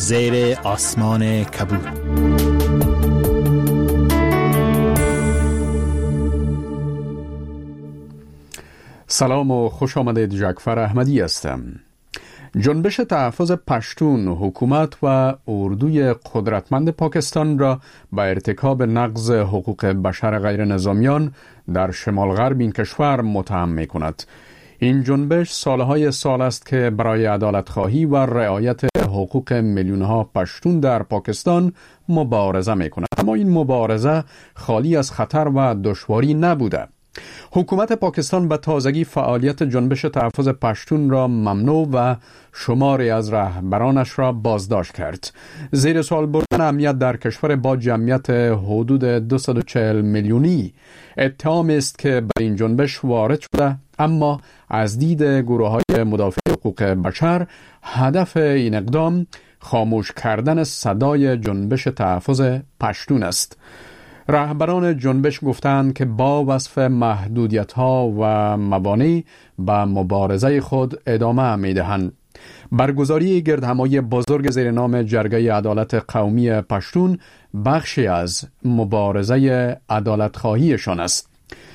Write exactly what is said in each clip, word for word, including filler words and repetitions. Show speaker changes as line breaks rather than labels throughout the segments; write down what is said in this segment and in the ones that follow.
زیر آسمان کبود.
سلام و خوش آمدید. جعفر احمدی هستم. جنبش تحفظ پشتون، حکومت و اردوی قدرتمند پاکستان را به ارتکاب نقض حقوق بشر غیر نظامیان در شمال غرب این کشور متهم می کند. این جنبش سالهای سال است که برای عدالت خواهی و رعایت حقوق میلیونها پشتون در پاکستان مبارزه می کند. اما این مبارزه خالی از خطر و دشواری نبوده. حکومت پاکستان به تازگی فعالیت جنبش تحفظ پشتون را ممنوع و شماری از رهبرانش را بازداشت کرد. زیر سوال بردن امنیت در کشور با جمعیت حدود دویست و چهل میلیونی اتهام است که به این جنبش وارد شده، اما از دید گروه‌های مدافع حقوق بشر هدف این اقدام خاموش کردن صدای جنبش تحفظ پشتون است. رهبران جنبش گفتند که با وصف محدودیت‌ها و موانع به مبارزه خود ادامه می‌دهند. برگزاری گردهمایی بزرگ زیر نام جرگه عدالت قومی پشتون بخشی از مبارزه عدالت‌خواهیشان است.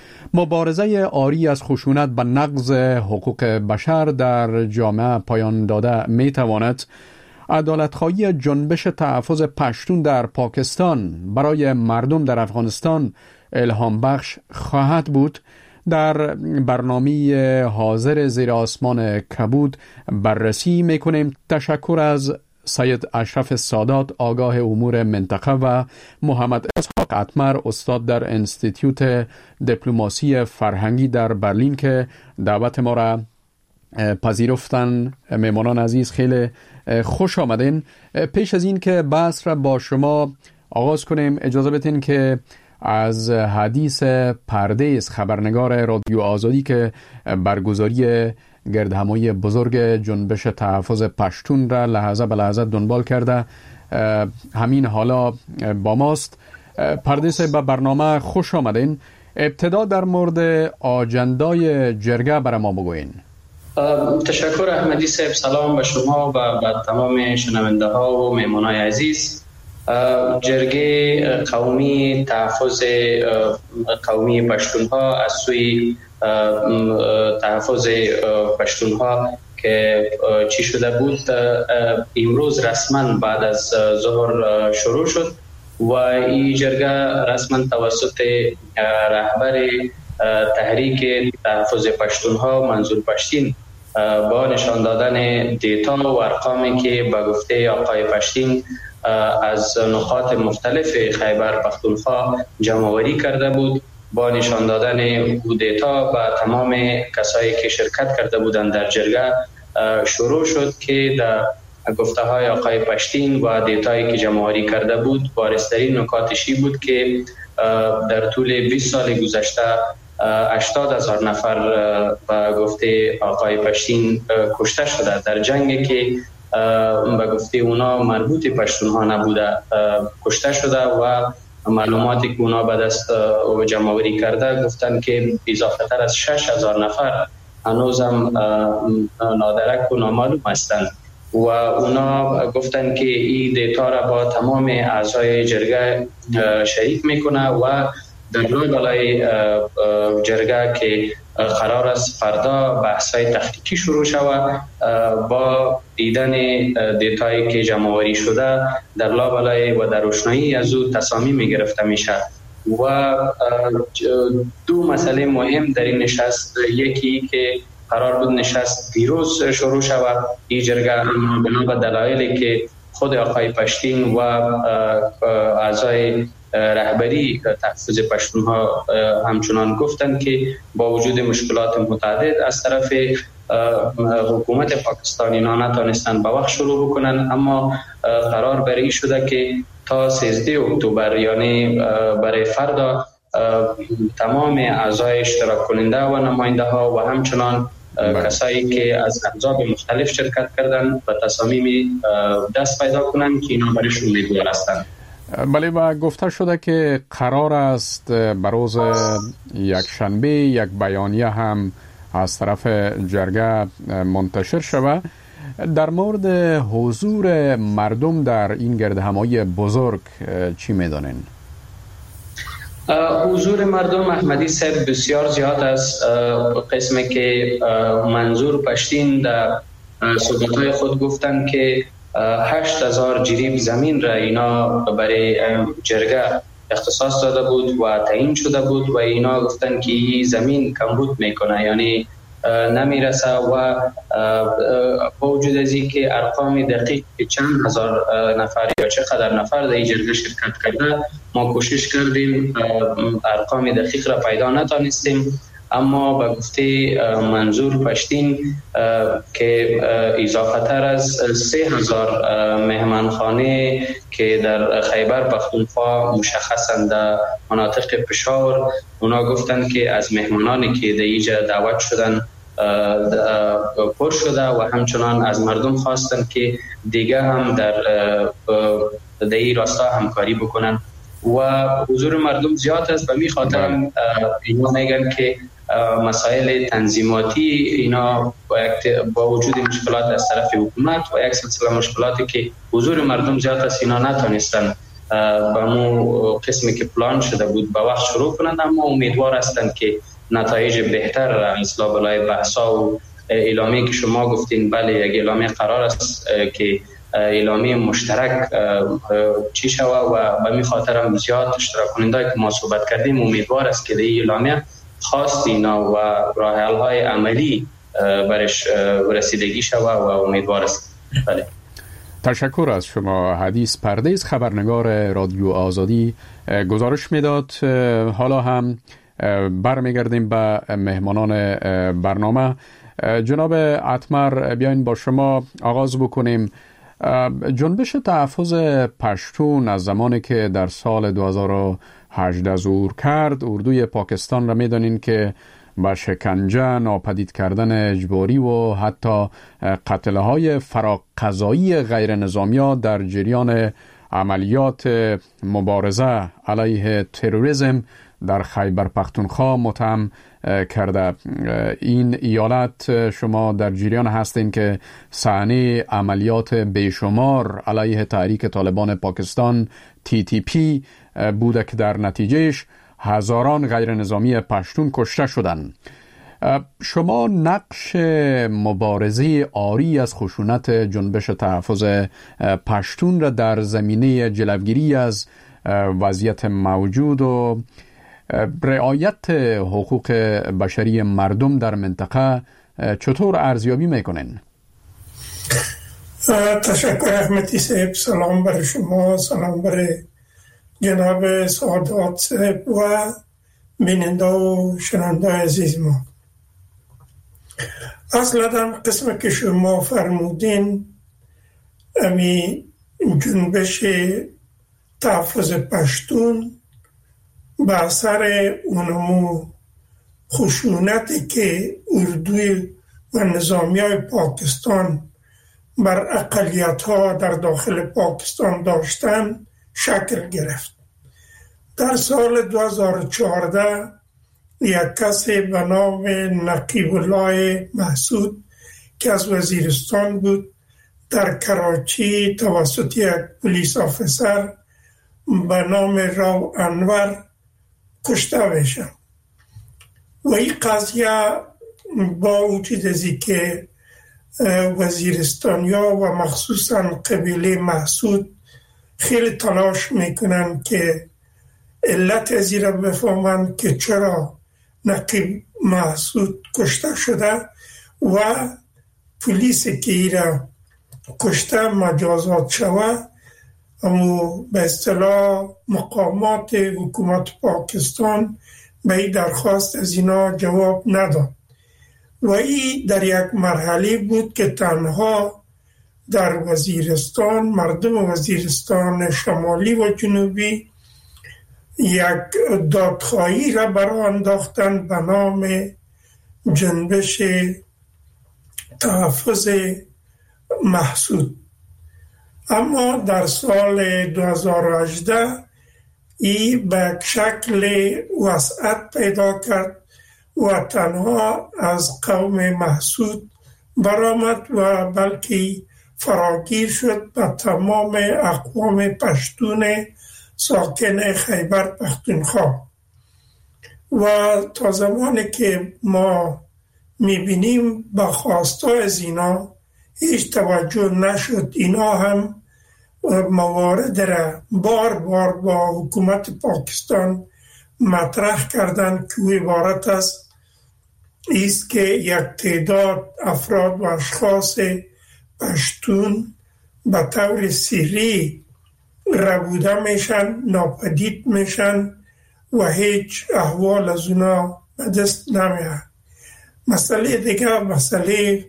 مبارزه عاری از خشونت به نقض حقوق بشر در جامعه پایان داده می‌تواند عدالت‌خواهی جنبش تحفظ پشتون در پاکستان برای مردم در افغانستان الهام بخش خواهد بود. در برنامه حاضر زیر آسمان کبود بررسی میکنیم. تشکر از سید اشرف سادات، آگاه امور منطقه، و محمد اسحاق اتمر، استاد در انستیتیوت دیپلماسی فرهنگی در برلین که دعوت ما را پذیرفتن. میمانان عزیز خیلی خوش آمدین. پیش از این که بحث را با شما آغاز کنیم اجازه بدین که از حدیث پردیس، خبرنگار رادیو آزادی که برگزاری گردهمایی بزرگ جنبش تحفظ پشتون را لحظه به لحظه دنبال کرده همین حالا با ماست. پردیس، به برنامه خوش آمدین. ابتدا در مورد آجندای جرگه برای ما بگوین.
تشکر احمدی صاحب. سلام به شما و به تمام شنونده ها و مهمانای عزیز. جرگه قومی تحفظ قومی پشتون ها از سوی تحفظ پشتون ها که چی شده بود امروز رسما بعد از ظهر شروع شد و این جرگه رسما توسط رهبر تحریک تحفظ پشتون ها منظور پشتین با نشان دادن دیتا و ارقامی که به گفته آقای پشتین از نقاط مختلف خیبر پختونخوا جمع‌آوری کرده بود، با نشان دادن او دیتا به تمام کسایی که شرکت کرده بودند در جرگه شروع شد که در گفته های آقای پشتین و دیتایی که جمع‌آوری کرده بود بارزترین نکاتشی بود که در طول بیست سال گذشته هشتاد هزار نفر به گفته آقای پشتین کشته شده در جنگی که به گفته اونا مربوط پشتون ها نبوده کشته شده و معلوماتی که اونا به دست و جمع‌آوری کرده گفتن که اضافه تر از شش هزار نفر هنوزم نادرک و نامعلوم هستند و اونا گفتن که این دیتا را با تمام اعضای جرگه شریک میکنه و در روی بالای جرگه که قرار است فردا بحث‌های تحقیقی شروع شود با دیدن دیتایی که جمع‌آوری شده در لابلای و در روشنایی از او تصامیم گرفته میشه. و دو مسئله مهم در این نشست، یکی که قرار بود نشست دیروز شروع شود این جرگه، اما بنا به دلایلی که خود آقای پشتین و اعضای رهبری تحفظ پشتون ها همچنان گفتند که با وجود مشکلات متعدد از طرف حکومت پاکستان اینا نتانستن به وقت شروع بکنن، اما قرار بر این شده که تا سیزده اکتبر یعنی برای فردا تمام اعضای اشتراک کننده و نماینده ها و همچنان کسایی که از احزاب مختلف شرکت کردن و تصامیم دست پیدا کنن که اینا برایشون امیدوار هستند.
بله، و گفته شده که قرار است بروز یک شنبه یک بیانیه هم از طرف جرگه منتشر شود. در مورد حضور مردم در این گردهمایی بزرگ چی میدانین؟
حضور مردم احمدی صاحب بسیار زیاد است. قسمی که منظور پشتین در صحبت‌های خود گفتن که هشت هزار جریب زمین را اینا برای جرگه اختصاص داده بود و تعیین شده بود و اینا گفتن که این زمین کمبود میکنه، یعنی نمیرسه و با وجود از این که ارقام دقیق که چند هزار نفر یا چقدر نفر در این جرگه شرکت کرده ما کوشش کردیم ارقام دقیق را پیدا نتانستیم، اما به گفته منظور پشتین که اضافه تر از سه هزار مهمانخانه که در خیبر پختونخوا مشخصاً در مناطق پشاور، اونا گفتن که از مهمانانی که در اینجا دعوت شدن پر شده و همچنان از مردم خواستن که دیگه هم در در این راستا همکاری بکنن و حضور مردم زیاد است. به می خاطر اینا میگن که مسائل تنظیماتی اینا با وجود مشکلات از طرف حکومت و یک سلسله مشکلاتی که حضور مردم زیاد است اینا نتونستن با مو قسمی که پلان شده بود با وقت شروع کنند، اما امیدوار هستند که نتایج بهتر اصلا بلای بحثا و اعلامی که شما گفتین بله یک اعلامی قرار است که اعلامی مشترک چی شوه و به می خاطر زیاد اشتراک کننده که ما صحبت کردیم امیدوار است که در این اعلامی خواست اینا و راه حل های عملی برش رسیدگی شوه و امیدوار است. بله.
تشکر از شما. حدیث پردیس خبرنگار رادیو آزادی گزارش میداد. حالا هم برمیگردیم به مهمانان برنامه. جناب اتمر بیاین با شما آغاز بکنیم. جنبش تحفظ پشتون از زمانی که در سال دو هزار و هجده ظهور کرد، اردوی پاکستان را میدانین که با شکنجه، ناپدید کردن اجباری و حتی قتلهای فراقضایی غیر نظامی‌ها در جریان عملیات مبارزه علیه تروریسم در خیبر پختونخوا متهم کرده. این ایالت شما در جریان هستین که صحنه عملیات بیشمار علیه تحریک طالبان پاکستان تی تی پی بوده که در نتیجهش هزاران غیر نظامی پشتون کشته شدند. شما نقش مبارزه عاری از خشونت جنبش تحفظ پشتون را در زمینه جلوگیری از وضعیت موجود و رعایت حقوق بشری مردم در منطقه چطور ارزیابی میکنین؟
تشکر احمدی صاحب. سلام بر شما، سلام بر جناب سعادت صاحب و بیننده و شنونده عزیز ما. اصلا قسم که شما فرمودین امی جنبش تحفظ پشتون به اثر اونمو خشونتی که اردوی و نظامی های پاکستان بر اقلیت ها در داخل پاکستان داشتن شکل گرفت. در سال دو هزار و چهارده یک کسی به نام نقیب الله محسود که از وزیرستان بود در کراچی توسط یک پلیس آفیسر به نام راو انور کشته بشه و این قضیه با وجود ازی که وزیرستانیا و مخصوصا قبیله محسود خیلی تلاش میکنن که علت از این را بفهمن که چرا نقیب محسود کشته شده و پلیس که این را کشته مجازات شوه، اما به اصطلاح مقامات حکومت پاکستان به این درخواست از اینا جواب نداد و این در یک مرحله بود که تنها در وزیرستان، مردم وزیرستان شمالی و جنوبی یک دادخواهی را برای انداختن به نام جنبش تحفظ محسود. اما در سال دو هزار و هجده این به شکل وسعت پیدا کرد و تنها از قوم محسود برآمد و بلکه فراگیر شد به تمام اقوام پشتون ساکن خیبر پختونخوا. و تا زمانی که ما میبینیم به خواستای از اینا هیچ توجه نشد، اینا هم موارد را بار بار با حکومت پاکستان مطرح کردند که عبارت است است که یک تعداد افراد و اشخاص پشتون به طور سری ربوده میشن، ناپدید میشن و هیچ احوال از اونا به دست نمیاد. مسئله دیگه مسئله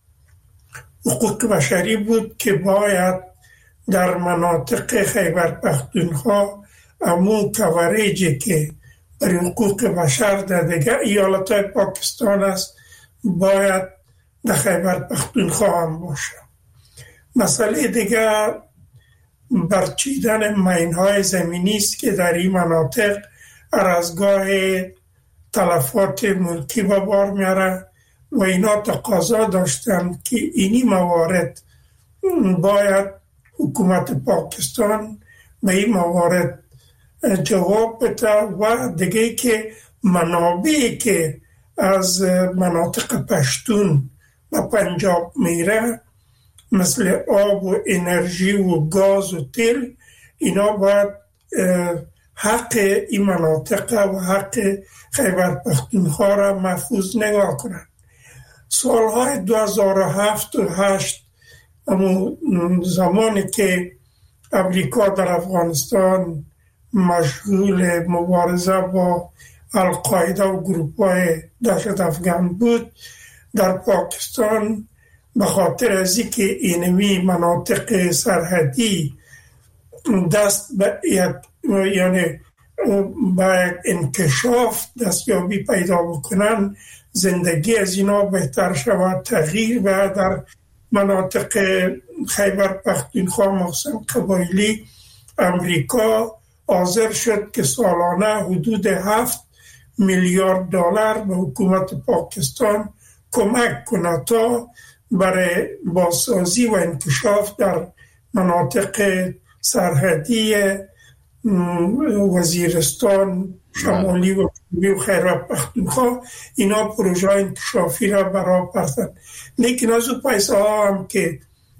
حقوق بشری بود که باید در مناطق خیبر پختونخوا امون کوریجی که برای حقوق بشر در دیگه ایالتهای پاکستان است باید در خیبر پختونخوا هم باشه. مسئله دیگه برچیدن ماین‌های زمینی است که در این مناطق ارزگاه تلفات ملکی به بار میاره و اینا تقاضا داشتن که اینی موارد باید حکومت پاکستان به این موارد جواب بده و دیگه که منابعی که از مناطق پشتون به پنجاب میره مثل آب و انرژی و گاز و تیل، اینا باید حق این مناطق و حق خیبر پختونخوا را محفوظ نگاه کنند. سالهای دو هزار و هفت و هشت زمانی که امریکا در افغانستان مشغول مبارزه با القاعده و گروه‌های دهشت افغان بود، در پاکستان به خاطر از اینکه اینمی مناطق سرحدی دست به یک یعنی با انکشاف دستیابی پیدا بکنن، زندگی از اینا بهتر شود، تغییر به در مناطق خیبر پختونخوا مخصوصا قبایلی، امریکا حاضر شد که سالانه حدود هفت میلیارد دلار به حکومت پاکستان کمک کنه تا برای بازسازی و انکشاف در مناطق سرحدی وزیرستان شمالی و جنوبی و خیبر پختونخوا اینا پروژه انکشافی را برا پرتن. لیکن از او پیسه ها هم که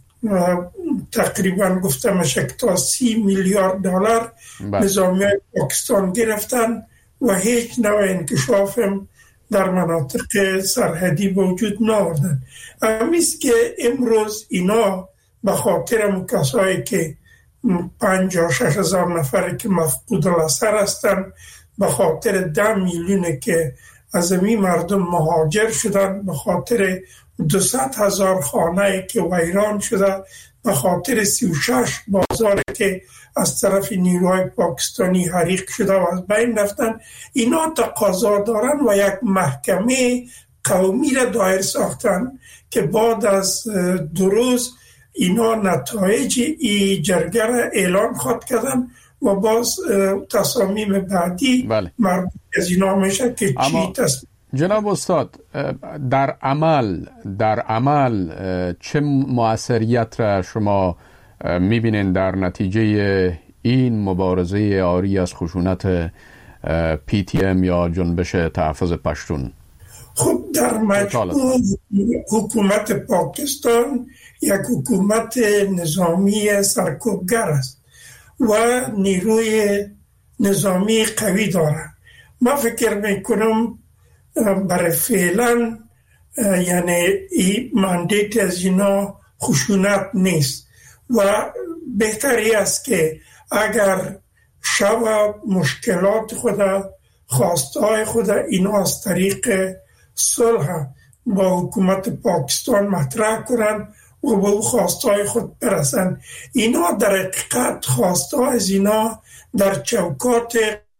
تقریبا گفته میشه که تا سی میلیارد دلار نظامی پاکستان گرفتن و هیچ نوع انکشاف هم در مناطق سرحدی وجود ناوردن. همیست که امروز اینا به خاطر کسایی که پنجاه شش هزار نفر که مفقود الاثر هستن، به خاطر ده میلیون که از این مردم مهاجر شدن، به خاطر دویست هزار خانه که ویران شده، به خاطر سی و شش بازار که از طرف نیروهای پاکستانی حریق شده و از بین رفتن، اینا تقاضا دارن و یک محکمه قومی را دایر ساختن که بعد از دو روز اینا نتایج ای جرگه را اعلان خواهد کردن و باز تصامیم بعدی بله. مربوط از اینا میشه که چی تصمیم.
جناب استاد، در عمل در عمل چه مؤثریت را شما میبینین در نتیجه این مبارزه عاری از خشونت پی تی ام یا جنبش تحفظ پشتون؟
خب در مجموع حکومت پاکستان یک حکومت نظامی سرکوبگر است و نیروی نظامی قوی دارد. ما فکر میکنم برای فعلا یعنی این مندیت از اینا خشونت نیست و بهتری است که اگر شب مشکلات خود خواستهای خود اینا از طریق صلح با حکومت پاکستان مطرح کنن و به او خواستهای خود برسن. اینا در حقیقت خواستهای از اینا در چوکات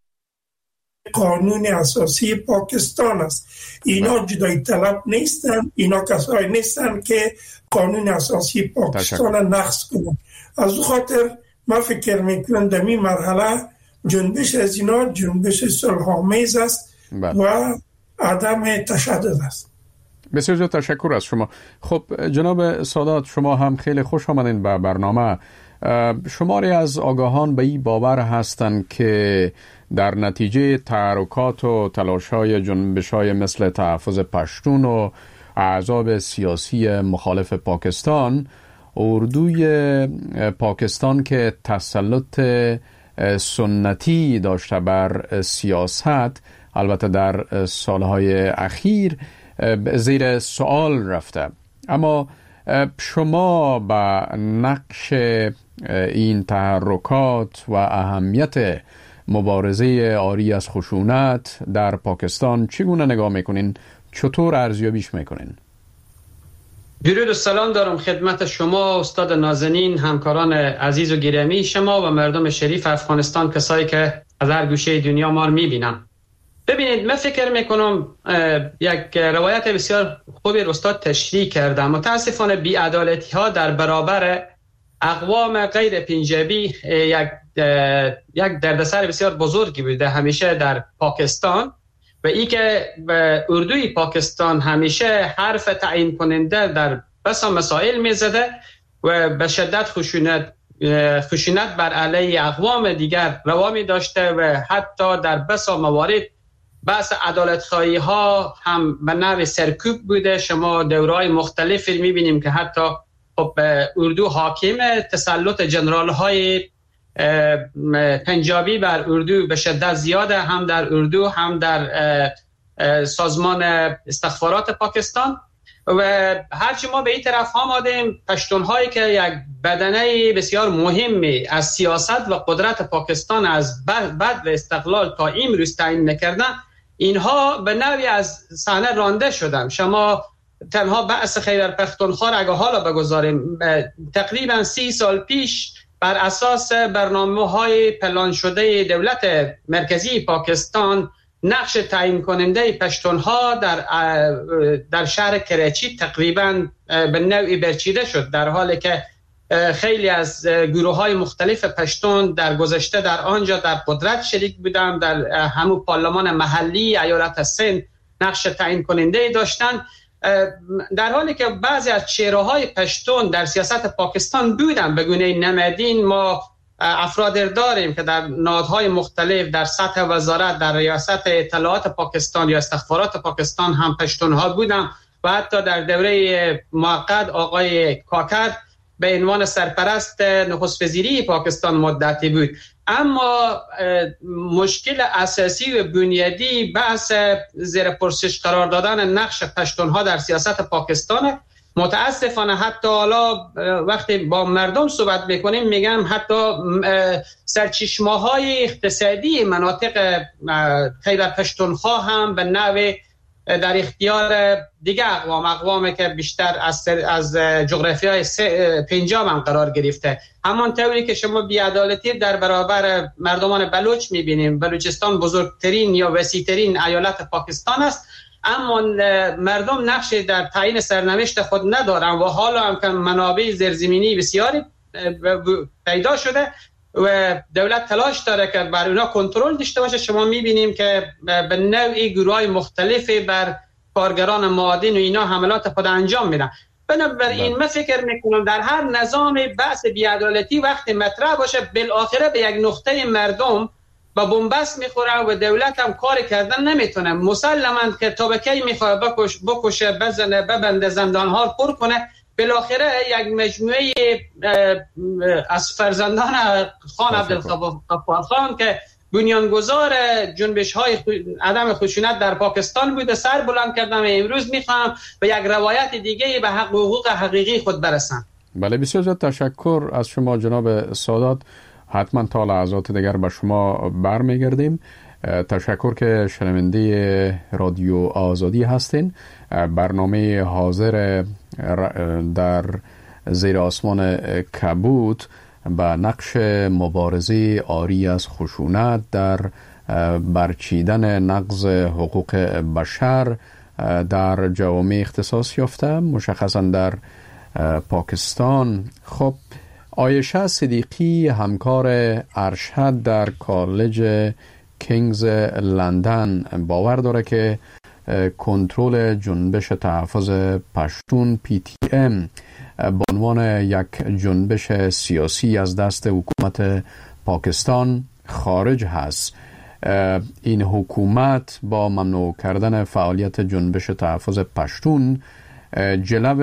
قانون اساسی پاکستان است. اینا جدای طلب نیستن، اینا کسایی نیستن که قانون اساسی پاکستان نقض کنن. از او خاطر ما فکر میکنم در این مرحله جنبش از اینا جنبش صلح‌آمیز است و عدم تشدد است.
بسیار زیاد تشکر از شما. خب جناب سادات، شما هم خیلی خوش آمدین به برنامه. شماری از آگاهان به این باور هستند که در نتیجه تحرکات و تلاش‌های جنبش‌های مثل تحفظ پشتون و احزاب سیاسی مخالف پاکستان، اردوی پاکستان که تسلط سنتی داشته بر سیاست، البته در سالهای اخیر زیر سوال رفته. اما شما با نقش این تحرکات و اهمیت مبارزه عاری از خشونت در پاکستان چگونه نگاه میکنین؟ چطور ارزیابیش میکنین؟
درود و سلام دارم خدمت شما استاد نازنین، همکاران عزیز و گرامی شما و مردم شریف افغانستان، کسایی که از هر گوشه دنیا ما رو میبینن. ببینید، من فکر میکنم یک روایت بسیار خوبی استاد تشریح کردم. متاسفانه بی‌عدالتی ها در برابر اقوام غیر پنجابی یک یک دردسر بسیار بزرگی بوده همیشه در پاکستان، و ای که اردوی پاکستان همیشه حرف تعیین کننده در بسا مسائل میزده و به شدت خشونت خشونت بر علیه اقوام دیگر روا می داشته و حتی در بسا موارد بحث عدالت خواهی ها هم به نوع سرکوب بوده. شما دورهای مختلفی میبینیم که حتی خب اردو حاکم، تسلط جنرال های پنجابی بر اردو به شدت زیاده، هم در اردو هم در سازمان استخبارات پاکستان. و هرچی ما به این طرف ها آمدیم، پشتون هایی که یک بدنه بسیار مهمی از سیاست و قدرت پاکستان از بعد و استقلال تا امروز تعیین نکردن، اینها به نوعی از صحنه رانده شدن. شما تنها بحث خیبر پختونخوا را اگه حالا بگذاریم، تقریبا سی سال پیش بر اساس برنامه‌های پلان شده دولت مرکزی پاکستان، نقش تعیین کننده پشتونها در در شهر کراچی تقریبا به نوعی برچیده شد، در حالی که خیلی از گروه‌های مختلف پشتون در گذشته در آنجا در قدرت شریک بودند، در همون پارلمان محلی ایالت سند نقش تعیین کننده داشتند، در حالی که بعضی از چهره‌های پشتون در سیاست پاکستان بودن به گونه نمادین. ما افراد داریم که در نهادهای مختلف در سطح وزارت، در ریاست اطلاعات پاکستان یا استخبارات پاکستان هم پشتونها بودن و حتی در دوره موقت آقای کاکر به عنوان سرپرست نخست وزیری پاکستان مدتی بود. اما مشکل اساسی و بنیادی بحث زیر پرسش قرار دادن نقش پشتونها در سیاست پاکستان. متاسفانه حتی حالا وقتی با مردم صحبت میکنیم میگم حتی سرچشمه‌های اقتصادی مناطق خیبر پختونخوا هم به نوع در اختیار دیگه اقوام اقوامی که بیشتر از از جغرافیای پنجاب هم قرار گرفته. همان طوری که شما بی‌عدالتی در برابر مردمان بلوچ میبینیم. بلوچستان بزرگترین یا وسیع‌ترین ایالت پاکستان است، اما مردم نقش در تعیین سرنوشت خود ندارن و حالا هم که منابع زیرزمینی بسیاری پیدا شده و دولت تلاش داره که بر اونا کنترل داشته باشه. شما میبینیم که به نوعی گروهای مختلفی بر کارگران معادن و اینا حملات خود انجام میدن. بنابراین من فکر میکنم در هر نظام بحث بی‌عدالتی وقتی مطرح باشه، بالاخره به یک نقطه مردم با بنبست میخوره و دولت هم کار کردن نمیتونه. مسلماً که تا به کی میخواد بکش بکشه بزنه ببنده زندان ها پر کنه، بالاخره یک مجموعه از فرزندان خان عبدالغفار خان که بنیانگذار جنبش های عدم خشونت در پاکستان بوده سر بلند کردن و امروز میخوام به یک روایت دیگه به حق و حقوق حقیقی خود برسن.
بله، بسیار زیاد تشکر از شما جناب سادات. حتما تا لحظات دیگر به شما برمیگردیم. تشکر که شنونده رادیو آزادی هستین. برنامه حاضر در زیر آسمان کبوت به نقش مبارزه عاری از خشونت در برچیدن نقض حقوق بشر در جوامع اختصاص یافته، مشخصا در پاکستان. خب عایشه صدیقی، همکار ارشد در کالج کینگز لندن، باور داره که کنترل جنبش تحفظ پشتون پی تی ام به عنوان یک جنبش سیاسی از دست حکومت پاکستان خارج هست. این حکومت با ممنوع کردن فعالیت جنبش تحفظ پشتون جلو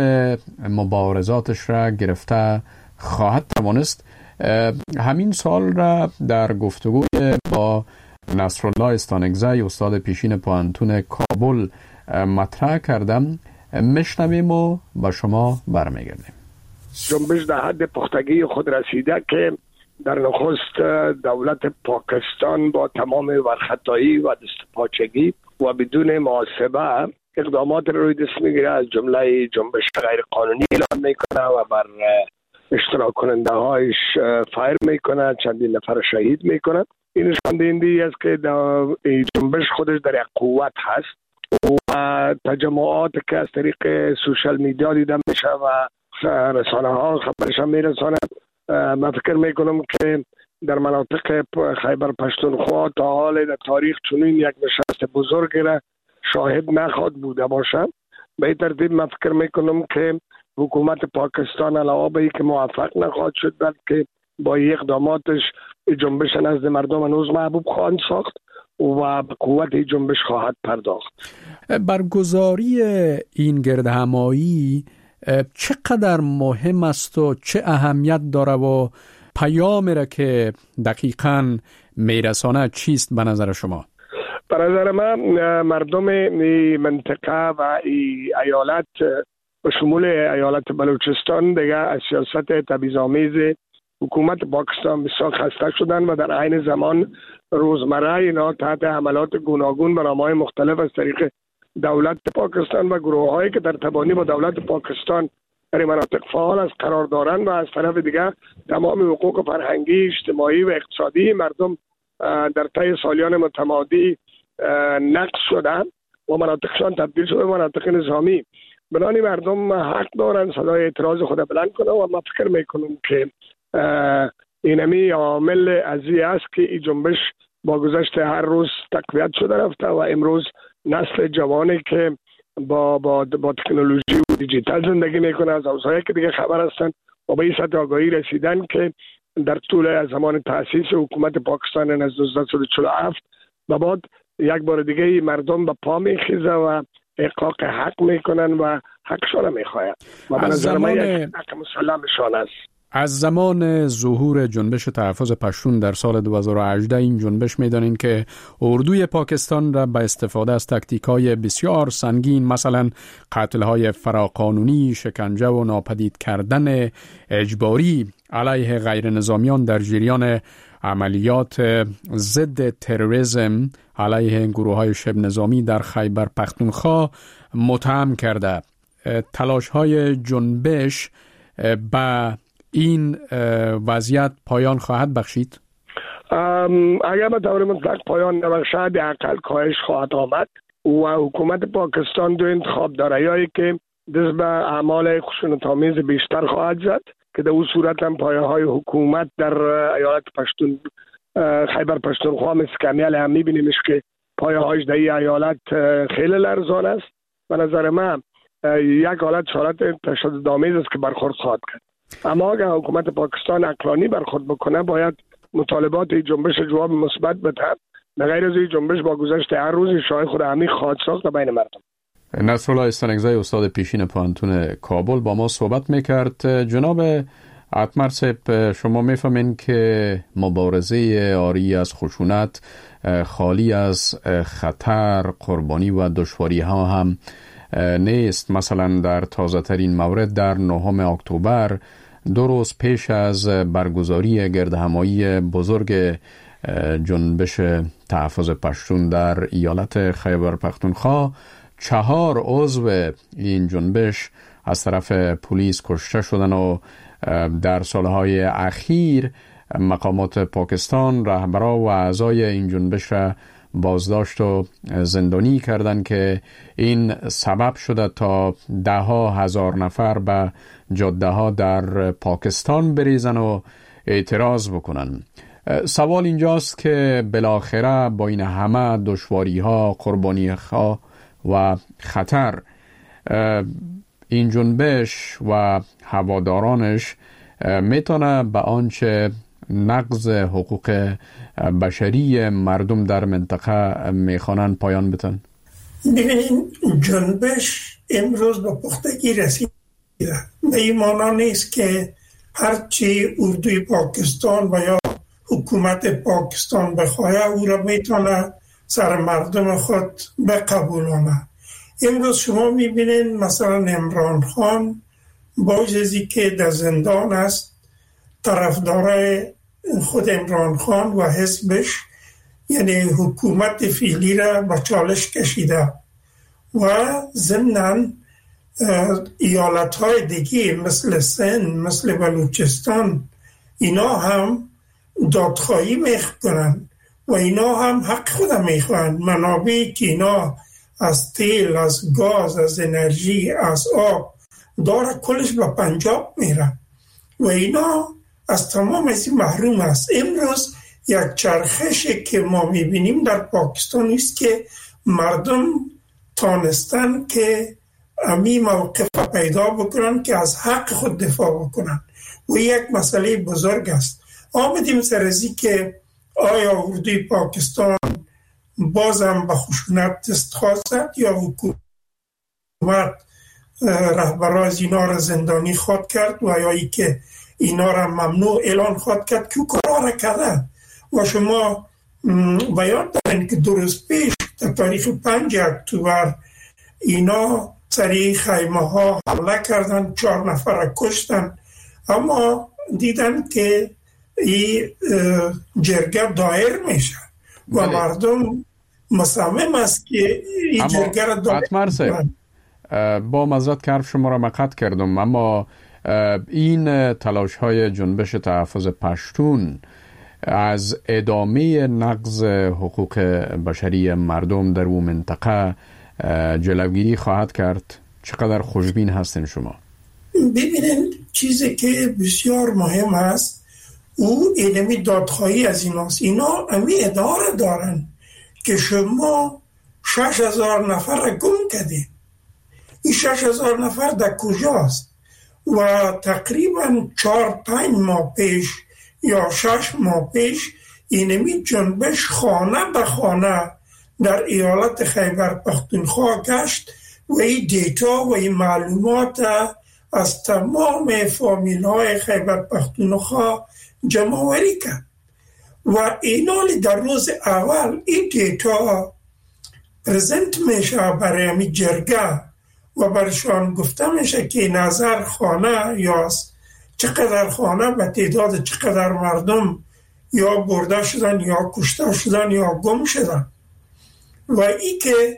مبارزاتش را گرفته خواهد توانست. همین سال را در گفتگوی با نصرالله استانکزی استاد پیشین پوهنتون کابل مطرح کردم. میشنویم و با شما برمیگردیم.
جنبش در حد پختگی خود رسیده که در نخست دولت پاکستان با تمام ورخطایی و دستپاچگی و بدون محاسبه اقدامات روی دست میگیره، از جمله جنبش غیر قانونی اعلان میکنه و بر اشتراک کننده هایش فایر میکنه، چندین نفر شهید میکنه. این نشان دهنده است که جنبش خودش در یک قوت هست و تجمعات که از طریق سوشال میدیا دیده میشه و رسانه ها خبرش هم میرسانه. من فکر میکنم که در مناطق خیبر پشتونخوا تا حال در تاریخ چنین یک نشست بزرگ را شاهد نخواهد بوده باشه. به این ترتیب من فکر میکنم که حکومت پاکستان علاوه بر اینکه موفق نخواهد شد، بلکه با اقداماتش جنبش نزد مردم هنوز محبوب خواهند ساخت و به قوت جنبش خواهد پرداخت.
برگزاری این گردهمایی چقدر مهم است و چه اهمیت داره و پیامی را که دقیقاً میرسانه چیست به نظر شما؟
به نظر من مردم منطقه و ایالت به شمول ایالت بلوچستان دیگه از سیاست تبعیض‌آمیز حکومت پاکستان بسیار خسته شدن و در عین زمان روزمره اینا تحت حملات گوناگون به نام‌های مختلف از طریق دولت پاکستان و گروه‌هایی که در تبانی با دولت پاکستان در مناطق فعال از قرار دارند و از طرف دیگر تمام حقوق فرهنگی، اجتماعی و اقتصادی مردم در طی سالیان متمادی نقض شدن و مناطقشان تبدیل شده به مناطق نظامی. بنابراین مردم حق دارن صدای اعتراض خود بلند کنن و من فکر میکنم که اینمی عامل ازی است که این جنبش با گذشت هر روز تقویت شده رفته و امروز نسل جوانی که با با با تکنولوژی و دیجیتال زندگی میکنه از حوزه‌ای که دیگه خبر هستن و به این سطح آگاهی رسیدن که در طول زمان تأسیس حکومت پاکستان از هزار و نهصد و چهل و هفت و بعد یک بار دیگه مردم به پا میخیزه و احقاق حق میکنن و حقشان میخواهند و به نظر من یک حق مسلمشان است.
از زمان ظهور جنبش تحفظ پشتون در سال دو هزار و هجده این جنبش میدانین که اردوی پاکستان را به استفاده از تاکتیک‌های بسیار سنگین مثلا قتل‌های فراقانونی، شکنجه و ناپدید کردن اجباری علیه غیر نظامیان در جریان عملیات ضد تروریسم علیه گروه‌های شبه نظامی در خیبر پختونخوا متهم کرده. تلاش‌های جنبش به این وضعیت پایان خواهد بخشید؟
اگر به طور مطلق پایان نبخشد اقل کاهش خواهد آمد و حکومت پاکستان دو انتخاب داره، یایی که دست به اعمال خشونت‌آمیز بیشتر خواهد زد که در اون صورت هم پایه های حکومت در ایالت پشتون خیبر پشتونخوا مثل کمیل هم میبینیمش که پایه هایش در این ایالت خیلی لرزان است. به نظر من یک حالت شرایط تشددآمیز است که برخورد خواهد کرد. اما اگر حکومت پاکستان عقلانی برخورد بکنه باید مطالبات جنبش جواب مثبت بده. به غیر از این جنبش با گذشت هر روز شاه خود عمیق خواهد ساخت بین مردم.
نصرالله استانکزی استاد پیشین پوهنتون کابل با ما صحبت میکرد. جناب اتمر صاحب، شما میفهمین که مبارزه عاری از خشونت، خالی از خطر، قربانی و دشواری ها هم نیست. مثلا در تازه ترین مورد در نهم اکتبر دو روز پیش از برگزاری گردهمایی بزرگ جنبش تحفظ پشتون در ایالت خیبر پختونخوا چهار عضو این جنبش از طرف پلیس کشته شدن و در سالهای اخیر مقامات پاکستان رهبران و اعضای این جنبش را بازداشت و زندانی کردند که این سبب شده تا ده ها هزار نفر به جاده ها در پاکستان بریزن و اعتراض بکنن. سوال اینجاست که بالاخره با این همه دشواری ها، قربانی ها و خطر. این جنبش و هوادارانش میتونه به آنچه نقض حقوق بشری مردم در منطقه میخوانن پایان بدن؟
ببینید، جنبش امروز به پختگی رسیده. به این معنا نیست که هرچی اردوی پاکستان و یا حکومت پاکستان بخواه او را میتونه سر مردم خود بقبولانه. امروز شما میبینید مثلا عمران خان با وجودی که در زندان است، طرفدار خود عمران خان و حزبش یعنی حکومت فعلی را به چالش کشیده و ضمناً ایالت‌های دیگه مثل سند، مثل بلوچستان، اینا هم دادخواهی میکنن و اینا هم حق خود میخوان. منابعی که اینا از تیل، از گاز، از انرژی، از آب داره کلش به پنجاب میره و اینا از تمام از این محروم است. امروز یک چرخشی که ما میبینیم در پاکستان است که مردم تانستن که امی موقف پیدا بکنن که از حق خود دفاع بکنن و یک مسئله بزرگ است. آمدیم سرزی که آیا اردوی پاکستان بازم به خشونت دست خواست یا حکومت رهبران از اینا را زندانی خواد کرد و یا ای که اینا را ممنوع اعلان خواد کرد که کارا را کرده. و شما بیان دارین که دو روز پیش در تاریخ پنج اکتبر اینا سری خیمه ها حمله کردن، چهار نفر را کشتن، اما دیدن که این جرگه دایر میشه و بله. مردم مصمم است که این جرگه را دایر کنند.
با معذرت که حرف شما را مقطع کردم، اما این تلاش های جنبش تحفظ پشتون از ادامه نقض حقوق بشری مردم در اون منطقه جلوگیری خواهد کرد. چقدر خوشبین هستین شما؟
ببینید، چیزی که بسیار مهم است او علمی دادخواهی از ایناست. اینا امی اداره دارن که شما شش هزار نفر را گم کردید. این شش هزار نفر در کجاست؟ و تقریبا چهار پنج ماه پیش یا شش ماه پیش اینمی جنبش خانه به خانه در ایالت خیبر پختونخوا گشت و این دیتا و این معلومات از تمام فامیل های خیبر پختونخوا جمع آوری کرد و اینالی در روز اول این دیتا پرزنت میشه برای همی جرگه و برشان گفته میشه که نظر خانه یا چقدر خانه به تعداد چقدر مردم یا برده شدن یا کشته شدن یا گم شدن و ای که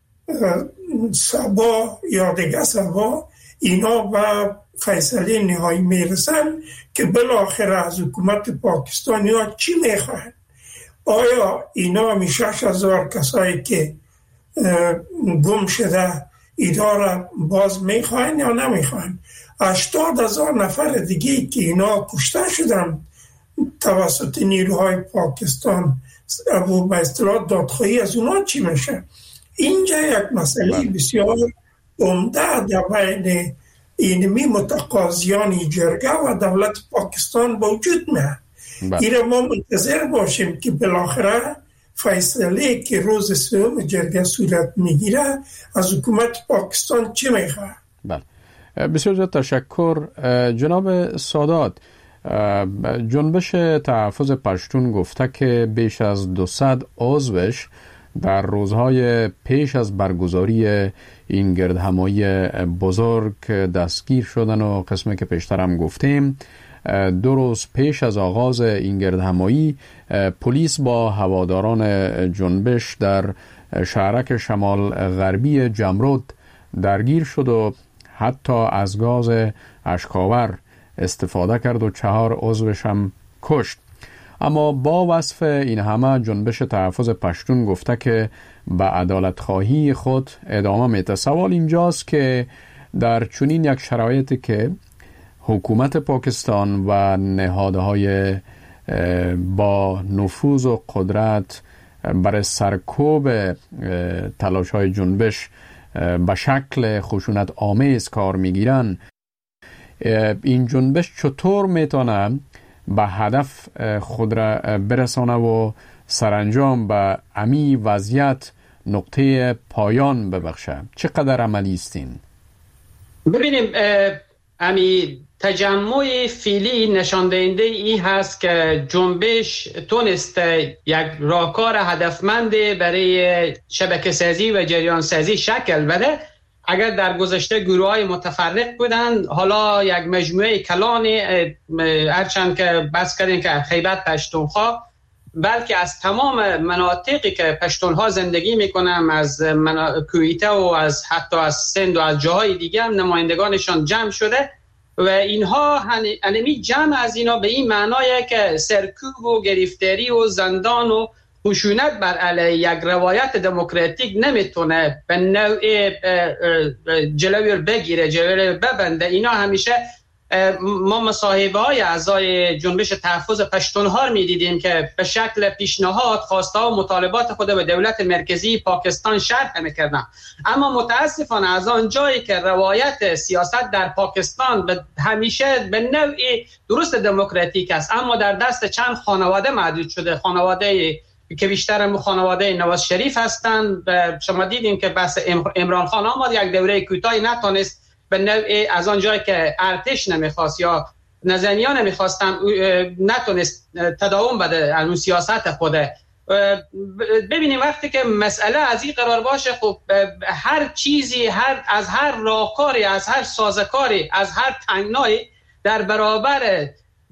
سبا یا دیگه سبا اینا به فیصله نهایی میرسن که بالاخره از حکومت پاکستان یا چی میخواهند. آیا اینا می شش هزار کسایی که گم شده ایداره باز میخواهند یا نمیخواهند؟ هشتاد هزار نفر دیگه که اینا کشته شدن توسط نیروهای پاکستان و به اصطلاح دادخواهی از اونا چی میشه؟ اینجا یک مسئله بسیار عمده در بین اینمی متقاضیان جرگه و دولت پاکستان وجود میاد. این ما منتظر باشیم که بالاخره فیصله که روز سوم جرگه صورت میگیره از حکومت پاکستان چی میخواد.
بله، بسیار زیاد تشکر جناب سادات. جنبش تحفظ پشتون گفته که بیش از دویست عضوش در روزهای پیش از برگزاری این گردهمایی بزرگ دستگیر شدن و قسمی که پیشتر هم گفتیم دو روز پیش از آغاز این گردهمایی پلیس با هواداران جنبش در شهرک شمال غربی جمرود درگیر شد و حتی از گاز اشکاور استفاده کرد و چهار عضوش هم کشت. اما با وصف این همه جنبش تحفظ پشتون گفته که به عدالت خواهی خود ادامه میده. سوال اینجاست که در چنین یک شرایطی که حکومت پاکستان و نهادهای با نفوذ و قدرت برای سرکوب تلاش های جنبش به شکل خشونت آمیز کار میگیرن، این جنبش چطور میتونه به هدف خود را برسانه و سرانجام به امی وضعیت نقطه پایان ببخشه؟ چقدر عملی استین؟
ببینیم امی تجمع فعلی نشان دهنده ای هست که جنبش تونست یک راهکار هدفمند برای شبکه سازی و جریان سازی شکل بده. اگر در گذشته گروه های متفرق بودن، حالا یک مجموعه کلان هرچند که بس کردیم که خیبر پشتونخوا، بلکه از تمام مناطقی که پشتونها زندگی میکنن، از کویته و از حتی از سند و از جاهای دیگه هم نمایندگانشان جمع شده و اینها انمی جمع از اینا به این معنایه که سرکوب و گرفتاری و زندان و خشونت بر علیه یک روایت دموکراتیک نمیتونه به نوع جلوی رو بگیره، جلوی رو ببنده. اینا همیشه ما مصاحبه های اعضای جنبش تحفظ پشتونها رو میدیدیم که به شکل پیشنهاد، خواسته و مطالبات خود به دولت مرکزی پاکستان شرح میکردن، اما متاسفانه از آن جایی که روایت سیاست در پاکستان به همیشه به نوعی درست دموکراتیک است اما در دست چند خانواده محدود شده، خانواده که بیشتر خانواده نواز شریف هستند. شما دیدیم که بس عمران خان آمد یک دوره کوتاهی نتونست به نوعی از آن جایی که ارتش نمیخواست یا نزنیا نمیخواستن نتونست تداوم بده از اون سیاست خوده. ببینیم وقتی که مسئله از این قرار باشه، خب هر چیزی، هر از هر راهکاری، از هر سازکاری، از هر تنگنایی در برابر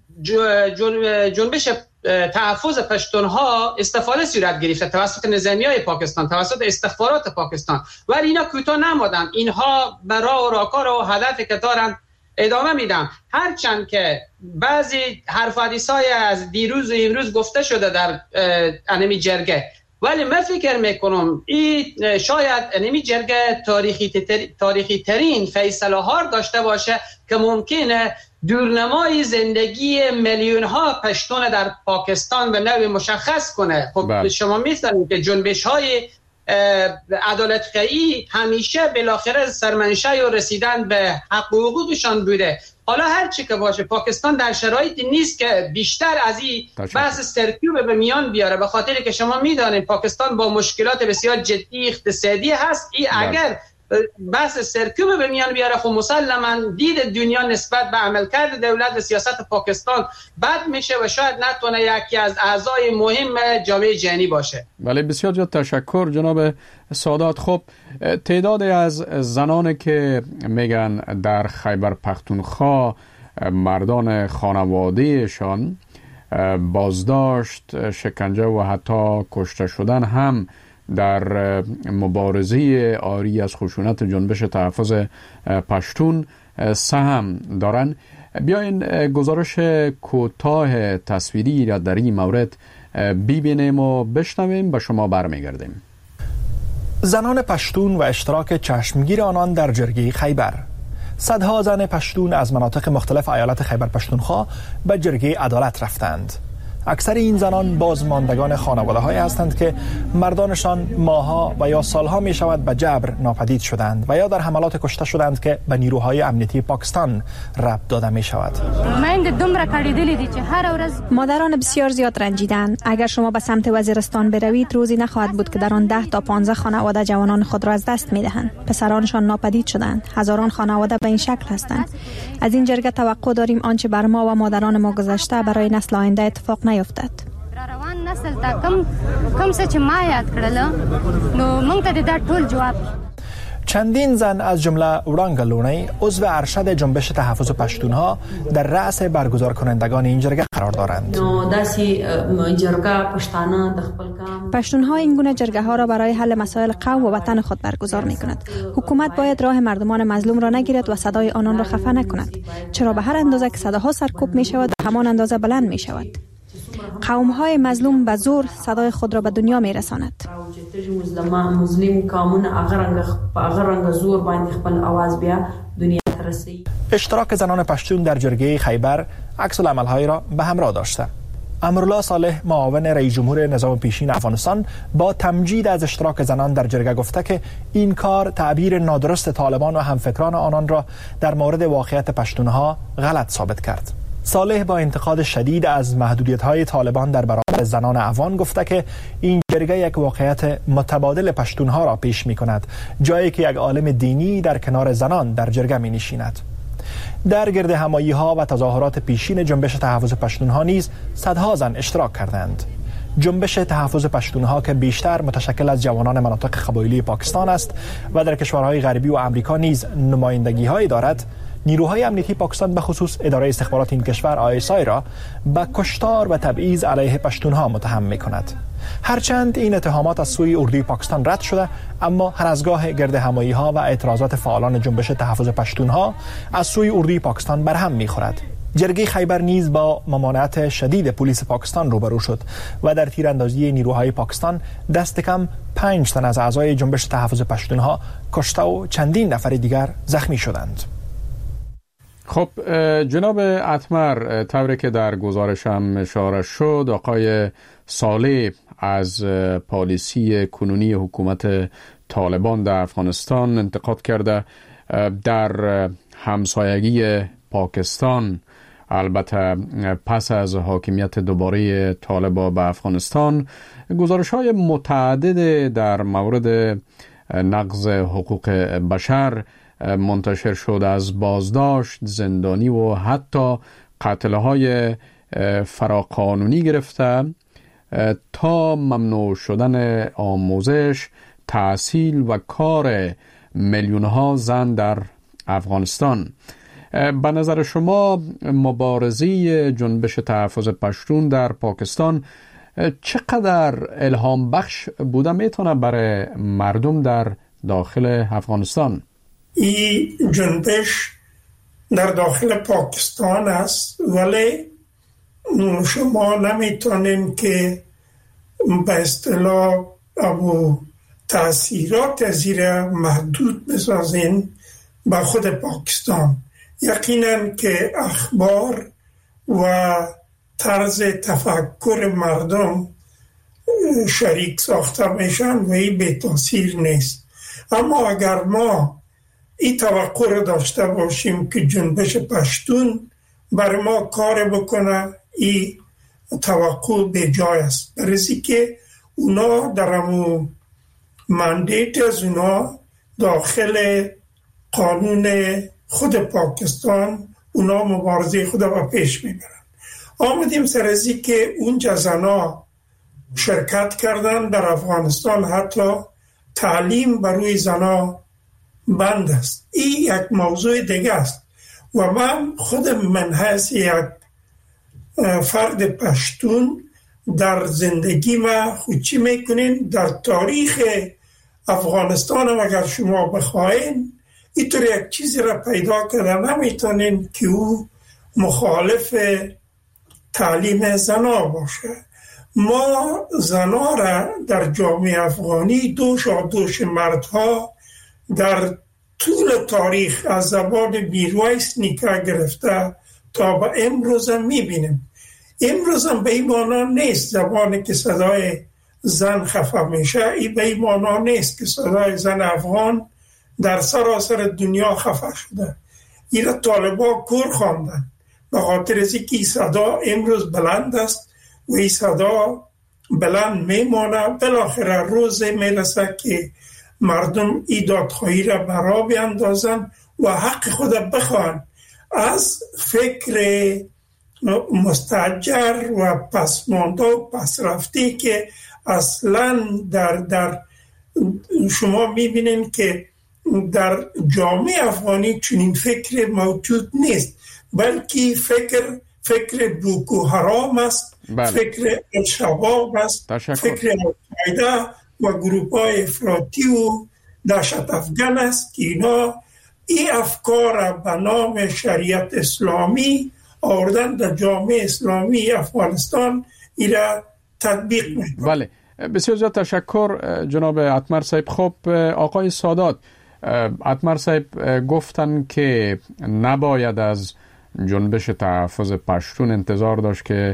جنبش تحفظ پشتونها استفاده صورت گرفته توسط نظامیای پاکستان، توسط استخبارات پاکستان، ولی اینا کوتاه نمادن. اینها برای و راهکار و هدفی که دارن ادامه میدن. هرچند که بعضی حرف و حدیث‌های از دیروز و امروز گفته شده در انمی جرگه، ولی من فکر میکنم این شاید انمی جرگه تاریخی تر... تاریخی ترین فیصله ها داشته باشه که ممکنه دورنمای زندگی میلیون ها پشتون در پاکستان به نوع مشخص کنه. خب بله. شما می‌دونید که جنبش های عدالت خواهی همیشه بالاخره سرمنشه و رسیدن به حقوقشان بوده. حالا هر چی که باشه پاکستان در شرایطی نیست که بیشتر از این بحث سرکوب به میان بیاره، به خاطری که شما میدانید پاکستان با مشکلات بسیار جدی اقتصادی هست. این اگر بحث سرکوب به میان بیاره، خب مسلما دید دنیا نسبت به عملکرد دولت و سیاست پاکستان بد میشه و شاید نتونه یکی از اعضای مهم جامعه جهانی باشه.
ولی بسیار زیاد تشکر جناب سادات. خب تعدادی از زنان که میگن در خیبر پختونخوا مردان خانوادهشان بازداشت، شکنجه و حتی کشته شدن هم در مبارزه آری از خشونت جنبش تحفظ پشتون سهم دارن، بیاین گزارش کوتاه تصویری را در این مورد ببینیم و بشنویم، به شما برمیگردیم.
زنان پشتون و اشتراک چشمگیر آنان در جرگه خیبر. صدها زن پشتون از مناطق مختلف ایالت خیبر پشتونخوا به جرگه عدالت رفتند. اکثر این زنان بازماندگان خانواده هایی هستند که مردانشان ماها و یا سالها می شود به جبر ناپدید شدند و یا در حملات کشته شدند که به نیروهای امنیتی پاکستان ربط داده می شود.
مادران بسیار زیاد رنجیدند. اگر شما به سمت وزیرستان بروید روزی نخواهد بود که در آن ده تا پانزده خانواده جوانان خود را از دست می دهند. پسرانشان ناپدید شدند. هزاران خانواده به این شکل هستند. از این جرگه توقع داریم آنچه بر ما و مادران ما گذشته برای نسل آینده اتفاق نیفتد.
روان نسل تا کم کم څه چې ما یاد کړل نو موږ ته دا ټول جواب.
چندین زن از جمله وړانګه لونی عضو ارشد جنبش تحفظ پشتونها در رأس برگزار کنندگان این جرگه قرار دارند.
پشتونها این گونه جرگه ها را برای حل مسائل قوم و وطن خود برگزار می کند. حکومت باید راه مردمان مظلوم را نگیرد و صدای آنان را خفه نکند، چرا به هر اندازه که صداها سرکوب می شود به همان اندازه بلند می شود. قوم های مظلوم به زور صدای خود را به دنیا می رساند.
اشتراک زنان پشتون در جرگه خیبر عکس العمل‌های را به همراه داشته. امرالله صالح معاون رئیس جمهور نظام پیشین افغانستان با تمجید از اشتراک زنان در جرگه گفته که این کار تعبیر نادرست طالبان و همفکران آنان را در مورد واقعیت پشتونها غلط ثابت کرد. صالح با انتقاد شدید از محدودیت‌های طالبان در برابر زنان افغان گفته که این جرگه یک واقعیت متبادل پشتونها را پیش می‌کند، جایی که یک عالم دینی در کنار زنان در جرگه می‌نشیند. در گرد همایی‌ها و تظاهرات پیشین جنبش تحفظ پشتونها نیز صدها زن اشتراک کردند. جنبش تحفظ پشتونها که بیشتر متشکل از جوانان مناطق قبایلی پاکستان است و در کشورهای غربی و آمریکا نیز نمایندگی‌هایی دارد، نیروهای امنیتی پاکستان به خصوص اداره استخبارات این کشور آی اس آی را به کشتار و تبعیض علیه پشتونها متهم می‌کند. هرچند این اتهامات از سوی اردوی پاکستان رد شده، اما هر از گاه گرد همایی‌ها و اعتراضات فعالان جنبش تحفظ پشتونها از سوی اردوی پاکستان برهم می‌خورد. جرگه خیبر نیز با ممانعت شدید پلیس پاکستان روبرو شد و در تیراندازی نیروهای پاکستان دست کم پنج تن از اعضای جنبش تحفظ پشتونها کشته و چندین نفر دیگر زخمی شدند.
خب جناب اتمر، طوری که در گزارشم اشاره شد، آقای صالح از پالیسی کنونی حکومت طالبان در افغانستان انتقاد کرده. در همسایگی پاکستان، البته پس از حاکمیت دوباره طالبان به افغانستان، گزارش‌های متعدد در مورد نقض حقوق بشر منتشر شد، از بازداشت، زندانی و حتی قتل‌های فراقانونی گرفته تا ممنوع شدن آموزش، تحصیل و کار میلیون‌ها زن در افغانستان. به نظر شما مبارزی جنبش تحفظ پشتون در پاکستان چقدر الهام بخش بوده میتونه برای مردم در داخل افغانستان؟
این جنبش در داخل پاکستان است، ولی شما نمیتونین که به اصطلاح ابو تأثیرات زیر محدود بسازین به خود پاکستان. یقینا که اخبار و طرز تفکر مردم شریک ساخته میشن و این به تاثیر نیست. اما اگر ما این توقع رو داشته باشیم که جنبش پشتون برای ما کار بکنه، این توقع به جای است، برای که اونا در امو مندیت از اونا داخل قانون خود پاکستان اونا مبارزه خود رو پیش میبرن. آمدیم سرزی که اونجا زنا شرکت کردن در افغانستان، حتی تعلیم بروی زنا بند است. این یک موضوع دیگه است و من خود من حیث یک فرد پشتون در زندگی ما خودچی میکنین در تاریخ افغانستان هم اگر شما بخواین اینطور یک چیزی را پیدا کردن نمیتونین که او مخالف تعلیم زنا باشه. ما زنا را در جامعه افغانی دوش و دوش مردها در طول تاریخ از زبان میرویس نیکه گرفته تا به امروز هم میبینیم. امروز هم به این معنا نیست زبانی که صدای زن خفه میشه، این به این معنا نیست که صدای زن افغان در سراسر دنیا خفه شده. این را طالبان کور خواندن به خاطر از اینکه این صدا امروز بلند است و این صدا بلند میمانه. بالاخره روز میرسه که مردم این دادخواهی را برا بیندازن و حق خود بخوان از فکر مستاجر و پسمانده و پسرفته که اصلا در در شما میبینین که در جامعه افغانی چنین فکر موجود نیست، بلکه فکر فکر بوکو حرام است، بله. فکر الشباب است، تشکر. فکر القاعده و گروه های افراطی و دهشت افغان است که اینا این افکار به نام شریعت اسلامی آوردن در جامعه اسلامی افغانستان ایرا تطبیق میکنند.
بله، بسیار زیاد تشکر جناب اتمر صاحب. خب آقای سادات، اتمر صاحب گفتن که نباید از جنبش تحفظ پشتون انتظار داشت که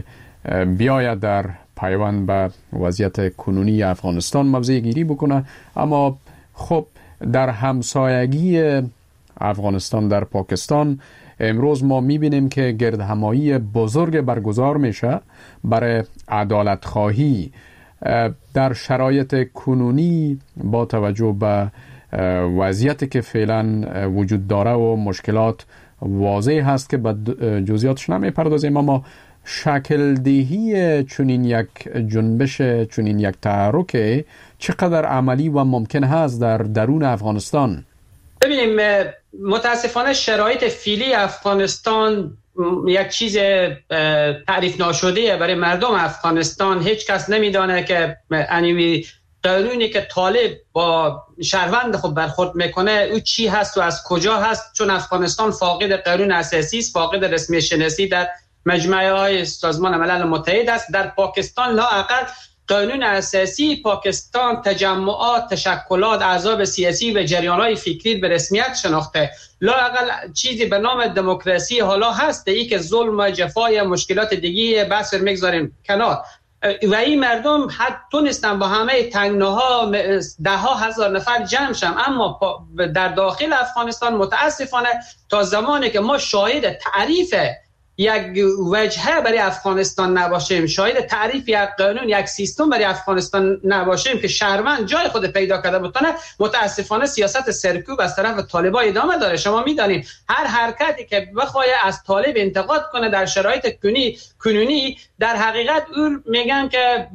بیاید در پیوند به وضعیت کنونی افغانستان موضع گیری بکنه. اما خب در همسایگی افغانستان در پاکستان امروز ما میبینیم که گردهمایی بزرگ برگزار میشه برای عدالت خواهی. در شرایط کنونی با توجه به وضعیتی که فعلا وجود داره و مشکلات واضح هست که به جزئیاتش نمیپردازیم، اما شکل دهی چنین یک جنبش، چنین یک تحرک چقدر عملی و ممکن هست در درون افغانستان؟
ببینیم متاسفانه شرایط فعلی افغانستان یک چیز تعریف ناشده برای مردم افغانستان. هیچ کس نمیدانه که انیوی قانونی که طالب با شهروند خود برخورد میکنه او چی هست و از کجا هست، چون افغانستان فاقد قانون اساسی است، فاقد رسمی شناسی در مجموعه های سازمان ملل متحد است. در پاکستان لااقل قانون اساسی پاکستان تجمعات، تشکلات، احزاب سیاسی و جریان‌های فکری به رسمیت شناخته. لااقل چیزی به نام دموکراسی حالا هست، ای که ظلم و جفای مشکلات دیگه بحث رو میگذاریم کنار. و این مردم حتی تونستن با همه تنگناها ده ها هزار نفر جمع شن، اما در داخل افغانستان متاسفانه تا زمانی که ما شاهد تعریف یک وجهه برای افغانستان نباشیم، شاهد تعریف یک قانون، یک سیستم برای افغانستان نباشیم که شهروند جای خود پیدا کرده بتونه، متاسفانه سیاست سرکوب از طرف طالبان ادامه داره. شما میدانید هر حرکتی که بخواد از طالب انتقاد کنه در شرایط کنونی کنونی در حقیقت او میگن که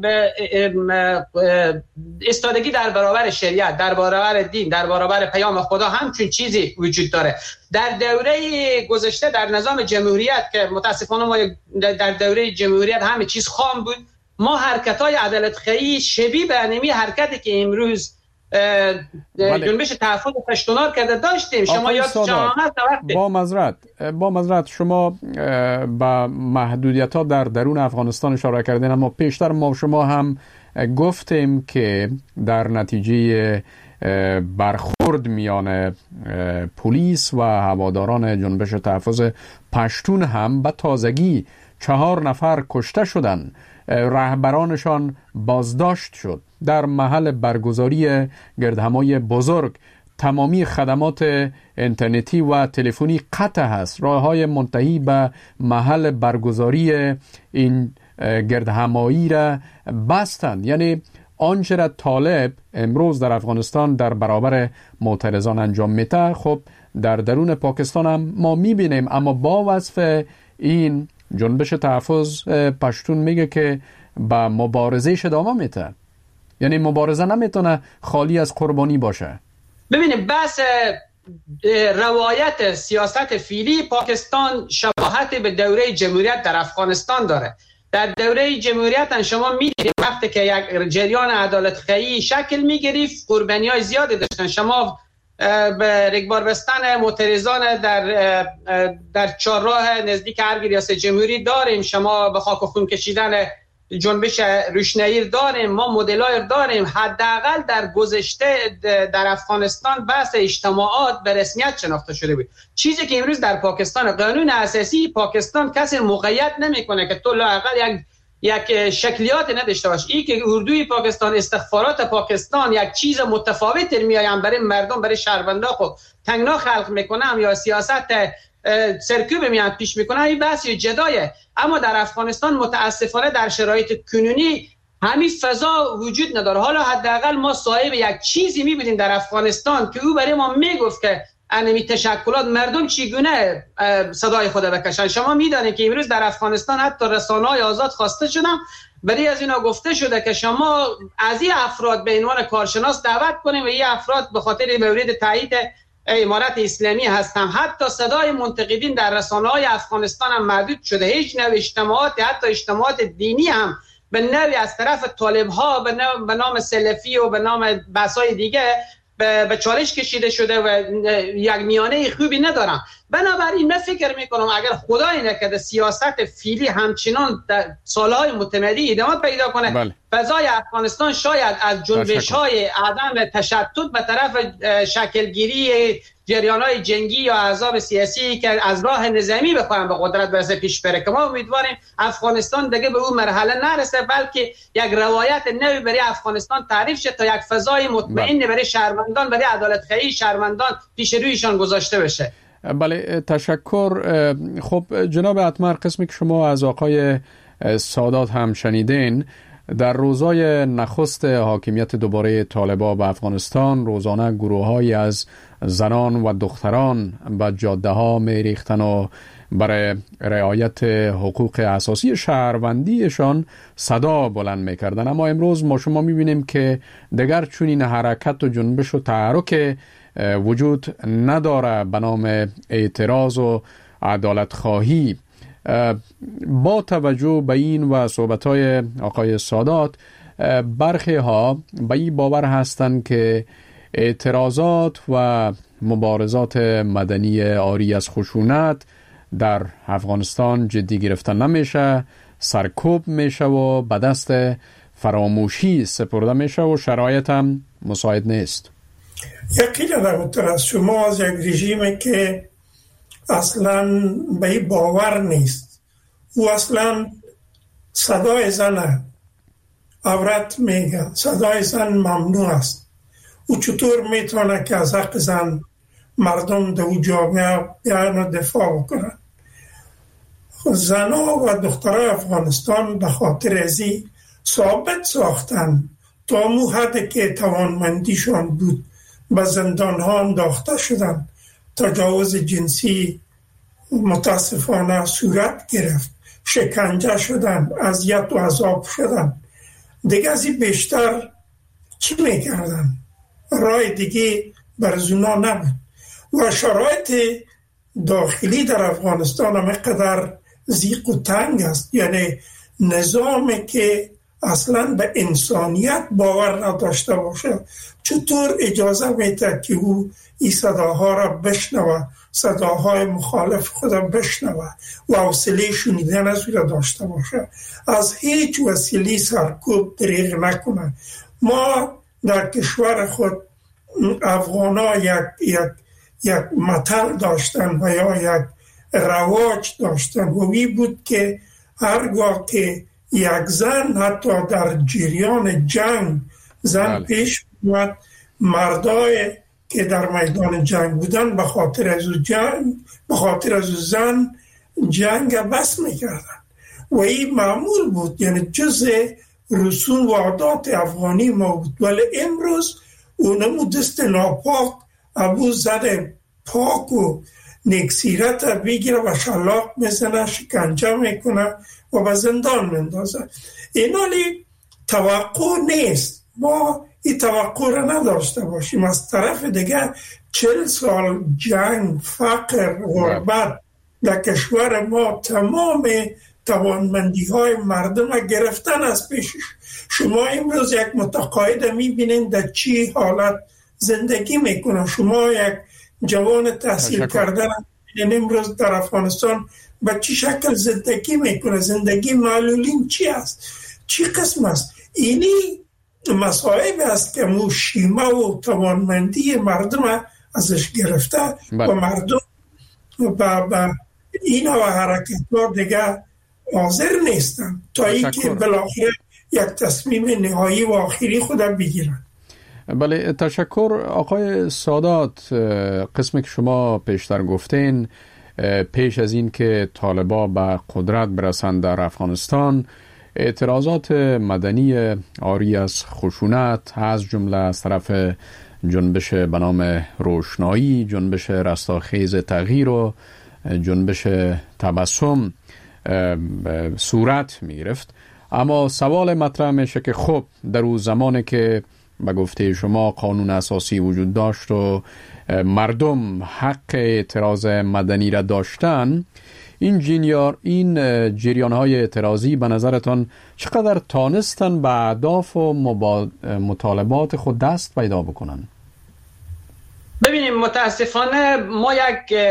ایستادگی در برابر شریعت، در برابر دین، در برابر پیام خدا همچون چیزی وجود داره. در دوره گذشته در نظام جمهوریت که متاسفانه ما در دوره جمهوریت همه چیز خام بود، ما حرکت‌های عدالت خواهی شبیه به انمی حرکتی که امروز جنبش تحفظ پشتونار کرده داشتیم. شما یاد جامعه
با مزرعت با مزرعت شما با محدودیت‌ها در درون افغانستان اشاره کردین، اما پیشتر ما شما هم گفتیم که در نتیجه برخورد میان پلیس و هواداران جنبش تحفظ پشتون هم به تازگی چهار نفر کشته شدند، رهبرانشان بازداشت شد. در محل برگزاری گردهمایی بزرگ تمامی خدمات اینترنتی و تلفنی قطع هست. راههای منتهی به محل برگزاری این گردهمایی را بستند. یعنی آنچه را طالب امروز در افغانستان در برابر معترضان انجام میده، خب در درون پاکستان هم ما میبینیم. اما با وصف این جنبش تحفظ پشتون میگه که با مبارزه ادامه میده، یعنی مبارزه نمیتونه خالی از قربانی باشه.
ببینید بحث روایت سیاست فعلی پاکستان شباهت به دوره جمهوریت در افغانستان داره. در دوره جمهوریت شما می‌دیدید وقتی که یک جریان عدالت خواهی شکل می‌گرفت قربانی‌های زیادی داشتن. شما به رگبار بستن معترضان در در چهارراه نزدیک هر ریاست جمهوری داریم، شما به خاک و خون کشیدن جنبش روشنایی داریم، ما مدل‌های داریم. حداقل در گذشته در افغانستان بحث اجتماعات به رسمیت شناخته شده بود، چیزی که امروز در پاکستان قانون اساسی پاکستان کسی مقید نمیکنه که تو لااقل یک یک شکلیات نداشته باش. این که اردوی پاکستان، استخبارات پاکستان یک چیز متفاوت میایم برای مردم، برای شهروندا خود تنگنا خلق میکنم یا سیاست سرکوب میاد پیش میکنن، این بحث جدایه. اما در افغانستان متاسفانه در شرایط کنونی همین فضا وجود نداره. حالا حداقل ما صاحب یک چیزی میبینیم در افغانستان که او برای ما میگفت که انمی تشکلات مردم چگونه صدای خود بکشن. شما میدانید که امروز در افغانستان حتی رسانه‌های آزاد خواسته شدن، برای از اینا گفته شده که شما از این افراد به عنوان کارشناس دعوت کنیم و این افراد به خاطر مورد تایید امارت اسلامی هستن. حتی صدای منتقدین در رسانه‌های افغانستان هم محدود شده. هیچ نوع اجتماعات، حتی اجتماعات دینی هم به نوعی از طرف طالب‌ها به نام سلفی و به نام بحث‌های دیگه به چالش کشیده شده و یک میانه خوبی ندارن. بنابراین من فکر میکنم اگر خدای نکرده سیاست فعلی همچنان در سالهای متمدی ادامه پیدا کنه، بله. فضای افغانستان شاید از جنبش‌های عدم تشتت به طرف شکلگیری جریان‌های جنگی یا احزاب سیاسی که از راه نظامی بخواهند به قدرت برسه پیش بره، که ما امیدواریم افغانستان دیگه به اون مرحله نرسه، بلکه یک روایت نوی برای افغانستان تعریف شه تا یک فضای مطمئن برای شهروندان، برای عدالت خواهی شهروندان پیش رویشان گذاشته بشه.
بله، تشکر. خب جناب اتمر، قسمی که شما از آقای سادات هم شنیدین، در روزهای نخست حاکمیت دوباره طالبان به افغانستان روزانه گروه‌هایی از زنان و دختران به جاده ها می ریختن و برای رعایت حقوق اساسی شهروندیشان صدا بلند می کردن. اما امروز ما شما می بینیم که دیگر چنین حرکت و جنبش و تحرک وجود نداره به نام اعتراض و عدالت خواهی. با توجه به این و صحبت‌های آقای سادات، برخی ها به این باور هستند که اعتراضات و مبارزات مدنی عاری از خشونت در افغانستان جدی گرفته نمیشه، سرکوب میشه و به دست فراموشی سپرده میشه و شرایط هم مساعد نیست.
یقینا در از شما از یک رژیمی که اصلا به این باور نیست، او اصلا صدای زن عورت میگه، صدای زن ممنوع است. او چطور میتونه که از حق زن مردم در او جامعه بیان و دفاع بکنن؟ زنها و دخترای افغانستان به خاطر ازی ثابت ساختن تا مو حد که توانمندیشان بود به زندان ها انداخته شدن، تجاوز جنسی متاسفانه صورت گرفت، شکنجه شدن، اذیت و عذاب شدن. دیگه از این بیشتر چی میکردن؟ راه دیگه برای اونا نبود. و شرایط داخلی در افغانستان هم قدر زیق و تنگ است، یعنی نظامی که اصلا به انسانیت باور نداشته باشه چطور اجازه میده که او این صداها را بشنوه، صداهای مخالف خود را بشنوه و حوصله شنیدن از او را داشته باشه، از هیچ وسیله سرکوب دریغ نکنه. ما در کشور خود افغانا یک یک یک متل داشتن و یا یک رواج داشتن و وی بود که هرگاه که یک زن حتی در جریان جنگ زن بله. پیش بود، مردای که در میدان جنگ بودن به خاطر از جنگ به خاطر از زن جنگ بس میکردن و این معمول بود، یعنی جز رسوم و عادات افغانی ما بود. ولی امروز اونمو دست ناپاک ابو زن پاک و نیکسیرت بگیره و شلاق میزنه، شکنجه میکنه و به زندان مندازه. اینالی توقع نیست، ما این توقع را نداشته باشیم. از طرف دیگر چل سال جنگ، فقر، غربت در کشور ما تمام توانمندی های مردم گرفتن از پیشش. شما امروز یک متقاعد میبینید در چی حالت زندگی میکنه. شما یک جوان تحصیل کرده امروز در افغانستان به چی شکل زندگی میکنه؟ زندگی معلولین چی است؟ چی قسم است؟ اینی مصائب است که مو شیمه و توانمندی مردم ازش گرفته بله. و مردم با این و حرکت ها دیگه حاضر نیستن تا اینکه بالاخره یک تصمیم نهایی و آخری خودم بگیرن.
بله، تشکر. آقای سادات، قسمی که شما پیشتر گفتین پیش از این که طالبان به قدرت برسند در افغانستان، اعتراضات مدنی عاری از خشونت از جمله از طرف جنبش به نام روشنایی، جنبش رستاخیز تغییر و جنبش تبسم صورت می گرفت. اما سوال مطرح میشه که خب در اون زمانی که به گفته شما قانون اساسی وجود داشت و مردم حق اعتراض مدنی را داشتن، این جنیار این جریان های اعتراضی به نظرتان چقدر تانستن به اهداف و مطالبات خود دست پیدا بکنن؟
ببینیم، متاسفانه ما یک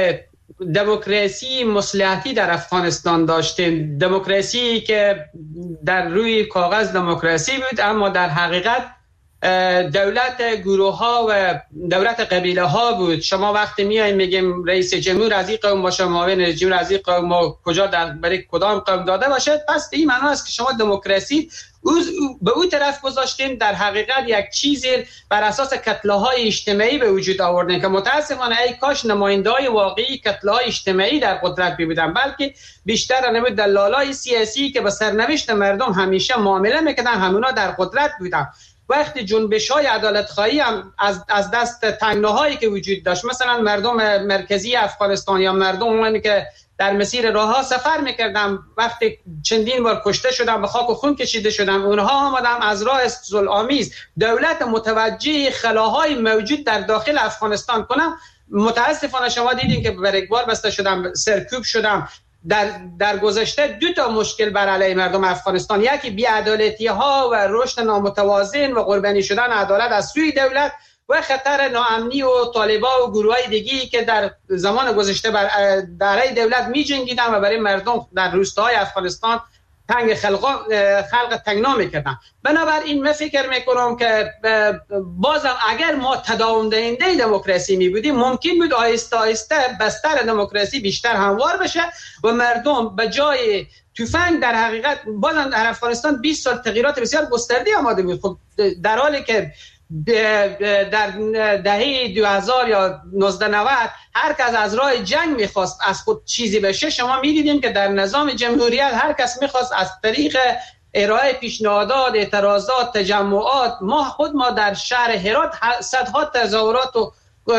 دموکراسی مصلحتی در افغانستان داشتیم، دموکراسی که در روی کاغذ دموکراسی بود اما در حقیقت دولت گروه ها و دولت قبیله ها بود. شما وقتی میایم میگیم رئیس جمهور از این قوم باشه، معاون رئیس جمهور از این قوم و کجا در برای کدام قوم داده باشه، پس به این معنی است که شما دموکراسی به اون طرف گذاشتیم. در حقیقت یک چیزی بر اساس کتله های اجتماعی به وجود آوردن که متاسفانه ای کاش نماینده های واقعی کتله های اجتماعی در قدرت بودن، بلکه بیشتر نمود دلالای سیاسی که به سرنوشت مردم همیشه معامله میکردن همونا در قدرت بودن. وقتی جنبش های عدالت خواهی هم از از دست تنگناهایی که وجود داشت، مثلا مردم مرکزی افغانستان یا مردم اونایی که در مسیر راه ها سفر میکردن وقتی چندین بار کشته شدن، به خاک و خون کشیده شدن، اونها آمدن از راه صلح‌آمیز دولت متوجه خلاهای موجود در داخل افغانستان کنن. متاسفانه شما دیدین که بر اجبار بسته شدن، سرکوب شدن. در در گذشته دو تا مشکل بر علیه مردم افغانستان، یکی بی‌عدالتی ها و رشد نامتوازن و قربانی شدن عدالت از سوی دولت و خطر ناامنی و طالبان و گروهای دیگی که در زمان گذشته بر علیه دولت می جنگیدن و برای مردم در روستاهای افغانستان تنگ خلق خلق تنگنا میکردن. بنابراین من فکر میکنم که بازم اگر ما تداوم دهنده دموکراسی می بودیم ممکن بود آهسته آهسته بستر دموکراسی بیشتر هموار بشه و مردم به جای تفنگ در حقیقت بازم در افغانستان بیست سال تغییرات بسیار گسترده آمده بود. خب در حالی که در دهه دو هزار یا نوزده نود هر کس از راه جنگ میخواست از خود چیزی بشه، شما میدیدیم که در نظام جمهوریت هر کس میخواست از طریق ارائه پیشنهادات، اعتراضات، تجمعات، ما خود ما در شهر هرات صدها تظاهرات و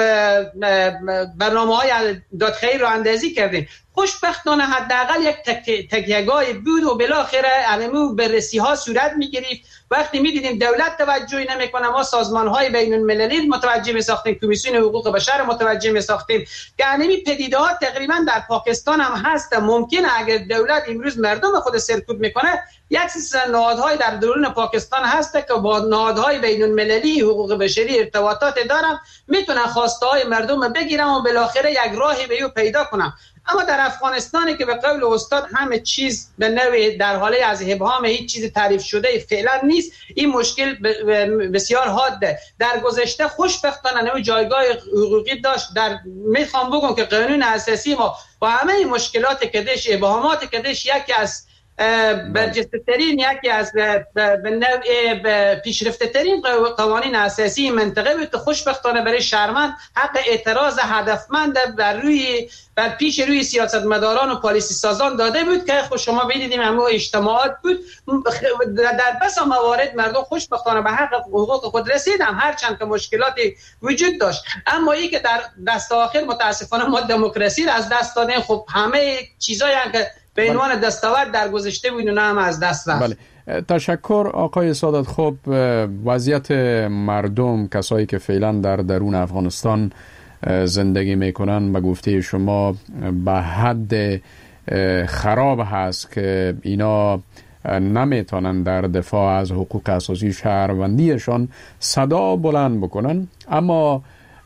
برنامه‌های دادخواهی رو اندازی کردیم. خوشبختانه حداقل یک تکیه‌گاهی بود و بالاخره علمو بررسی ها صورت می‌گرفت. وقتی می‌دیدیم دولت توجهی نمی‌کنه، ما سازمان‌های بین‌المللی متوجه می‌ساختیم، کمیسیون حقوق بشر متوجه می‌ساختیم که علمی پدیده‌ها تقریبا در پاکستان هم هست. ممکنه اگر دولت امروز مردم خود سرکوب می‌کنه، یک سلسله نهادهای در درون پاکستان هست که با نهادهای بین‌المللی حقوق بشری ارتباطات دارن، میتونن خواسته‌های مردم بگیرن و بالاخره یک راهی به او پیدا کنن. اما در افغانستانی که به قول استاد همه چیز به نوعی در حاله از ابهام، هیچ چیز تعریف شده فعلا نیست، این مشکل بسیار حاده. در گذشته خوشبختانه نوع جایگاه حقوقی داشت. در میخوام بگم که قانون اساسی ما با همه مشکلات که داشت، ابهامات که داشت، یکی از برجسته ترین، یکی از به نوع پیشرفته ترین قوانین اساسی منطقه بود. خوشبختانه برای شهروند حق اعتراض هدفمند بر روی بر پیش روی سیاستمداران و پالیسی سازان داده بود که خود شما ببینید همه اجتماعات بود. در بسا موارد مردم خوشبختانه به حق حقوق خود رسیدن، هرچند که مشکلاتی وجود داشت. اما این که در دست آخر متاسفانه ما دموکراسی را از دست دادیم. خب همه چیزایی که به عنوان دستاورد در گذشته بود اونها هم از دست رفت.
بله. تشکر آقای سعادت. خب وضعیت مردم، کسایی که فعلا در درون افغانستان زندگی میکنن، به گفته شما به حد خراب هست که اینا نمیتونن در دفاع از حقوق اساسی شهروندیشان صدا بلند بکنن. اما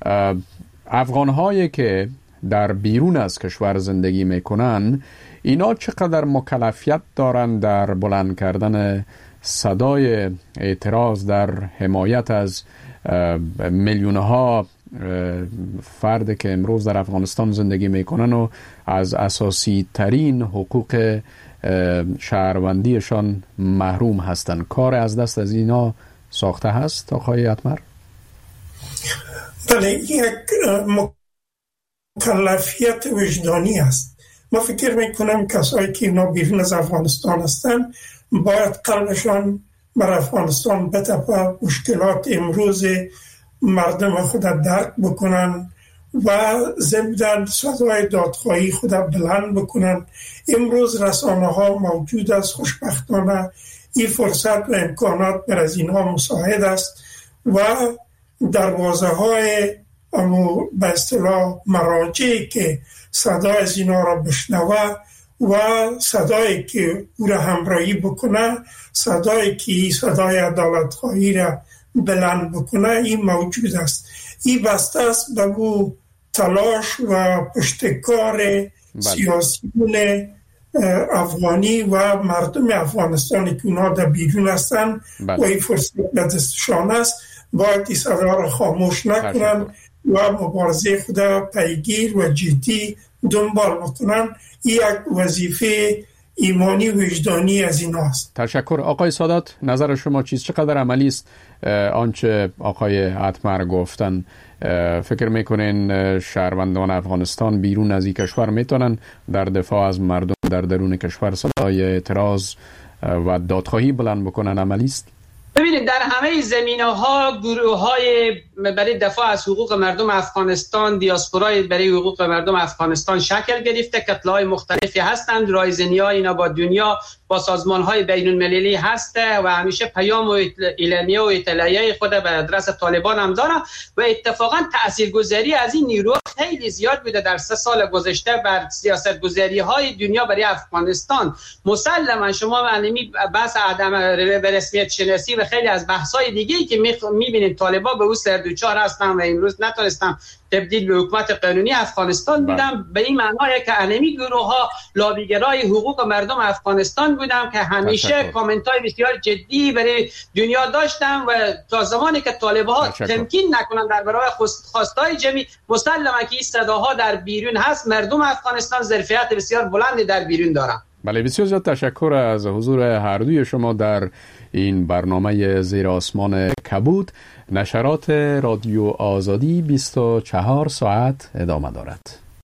افغانهایی که در بیرون از کشور زندگی میکنن، اینا چقدر مکلفیت دارن در بلند کردن صدای اعتراض در حمایت از میلیونها فرد که امروز در افغانستان زندگی میکنن و از اساسی ترین حقوق شهروندیشان محروم هستن؟ کار از دست از اینا ساخته هست آقای اتمر؟
بله، یک مکلفیت وجدانی است. ما فکر میکنم کسایی که اینا بیرون از افغانستان هستن باید قلبشان بر افغانستان بتپه، مشکلات امروز مردم خود درک بکنن و ضمن صدای دادخواهی خود بلند بکنن. امروز رسانه ها موجود است، خوشبختانه این فرصت و امکانات بر از اینها مساعد است و دروازه های امو به اصطلاح مراجعی که صدای از اینا را بشنوه و صدایی که او را همراهی بکنه، صدایی که صدای عدالت خواهی را بلند بکنه، این موجود است. این بسته است به او تلاش و پشتکار سیاسیون افغانی و مردم افغانستانی که اونا در بیرون هستن و این فرصت به دستشان است، باید این صدا را خاموش نکنن و مبارزه خود پیگیر و جدی دنبال بکنن. یک وظیفه ایمانی وجدانی از این است.
تشکر. آقای سادات، نظر شما چیست؟ چقدر عملی است آنچه آقای اتمر گفتن؟ فکر میکنین شهروندان افغانستان بیرون از این کشور میتونن در دفاع از مردم در درون کشور صدای اعتراض و دادخواهی بلند بکنن؟ عملی است؟
ببینید، در همه زمینه‌ها گروه‌های برای دفاع از حقوق مردم افغانستان، دیاسپورای برای حقوق مردم افغانستان شکل گرفته. کتله‌های مختلفی هستند. رایزنی‌ها اینا با دنیا، با سازمان‌های بین‌المللی هسته و همیشه پیام و اعلامیه و اطلاعیه خود به آدرس طالبان هم دارن و اتفاقا تاثیرگذاری از این نیرو خیلی زیاد بوده در سه سال گذشته بر سیاست‌گذاری‌های دنیا برای افغانستان. مسلما شما معلومی بحث عدم رسمیت شناسی و خیلی از بحث‌های دیگه‌ای که می‌بینید طالبان به او سردوچار هستن و امروز نتونستن تبدیل به حکومت قانونی افغانستان بودم، به این معنای که انمی گروه‌ها لابیگرای حقوق مردم افغانستان بودم که همیشه کامنت‌های بسیار جدی برای دنیا داشتم و تا زمانی که طالب‌ها تمکین نکنن در برابر خواست‌های جمعی، مسلماً که این صداها در بیرون هست. مردم افغانستان ظرفیت بسیار بلندی در بیرون دارن.
بله، بسیار زیاد تشکر از حضور هر دوی شما در این برنامه زیر آسمان کبود. نشرات رادیو آزادی بیست و چهار ساعت ادامه دارد.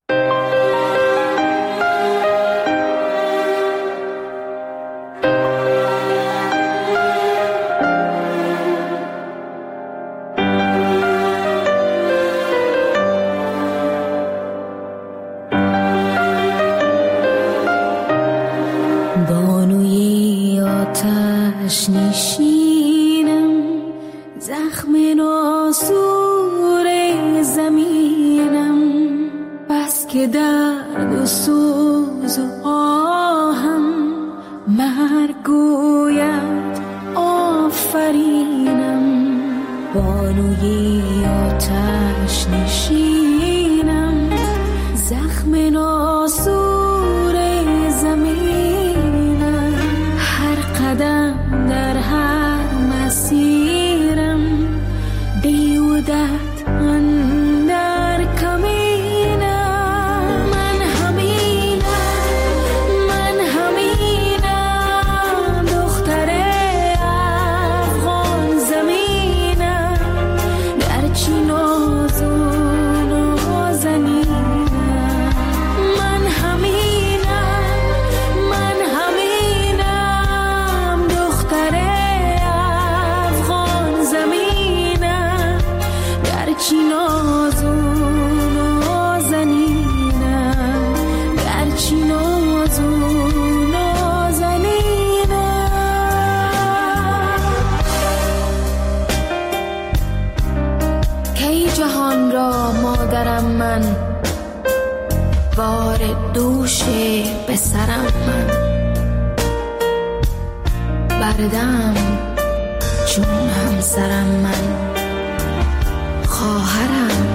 بانوی آتش نشینم، زخم ناسور زمینم، بس که درد و سوز و آهم مرگ گوید آفرینم. بانوی آتش نشینم، زخم ناسور زمینم، هر قدم در هر مسیرم بیودت اندر کمینم. من همینم، من همینم، دختر افغان زمینم، گرچه ناز و نازنینم. من همینم، من همینم، دختر افغان زمینم، گرچه ناز و نازنینم، گرچه ناز و نازنینم. کی جهان را مادرم من، بار دوش به سرم من، بردم چون همسرم من، خواهرم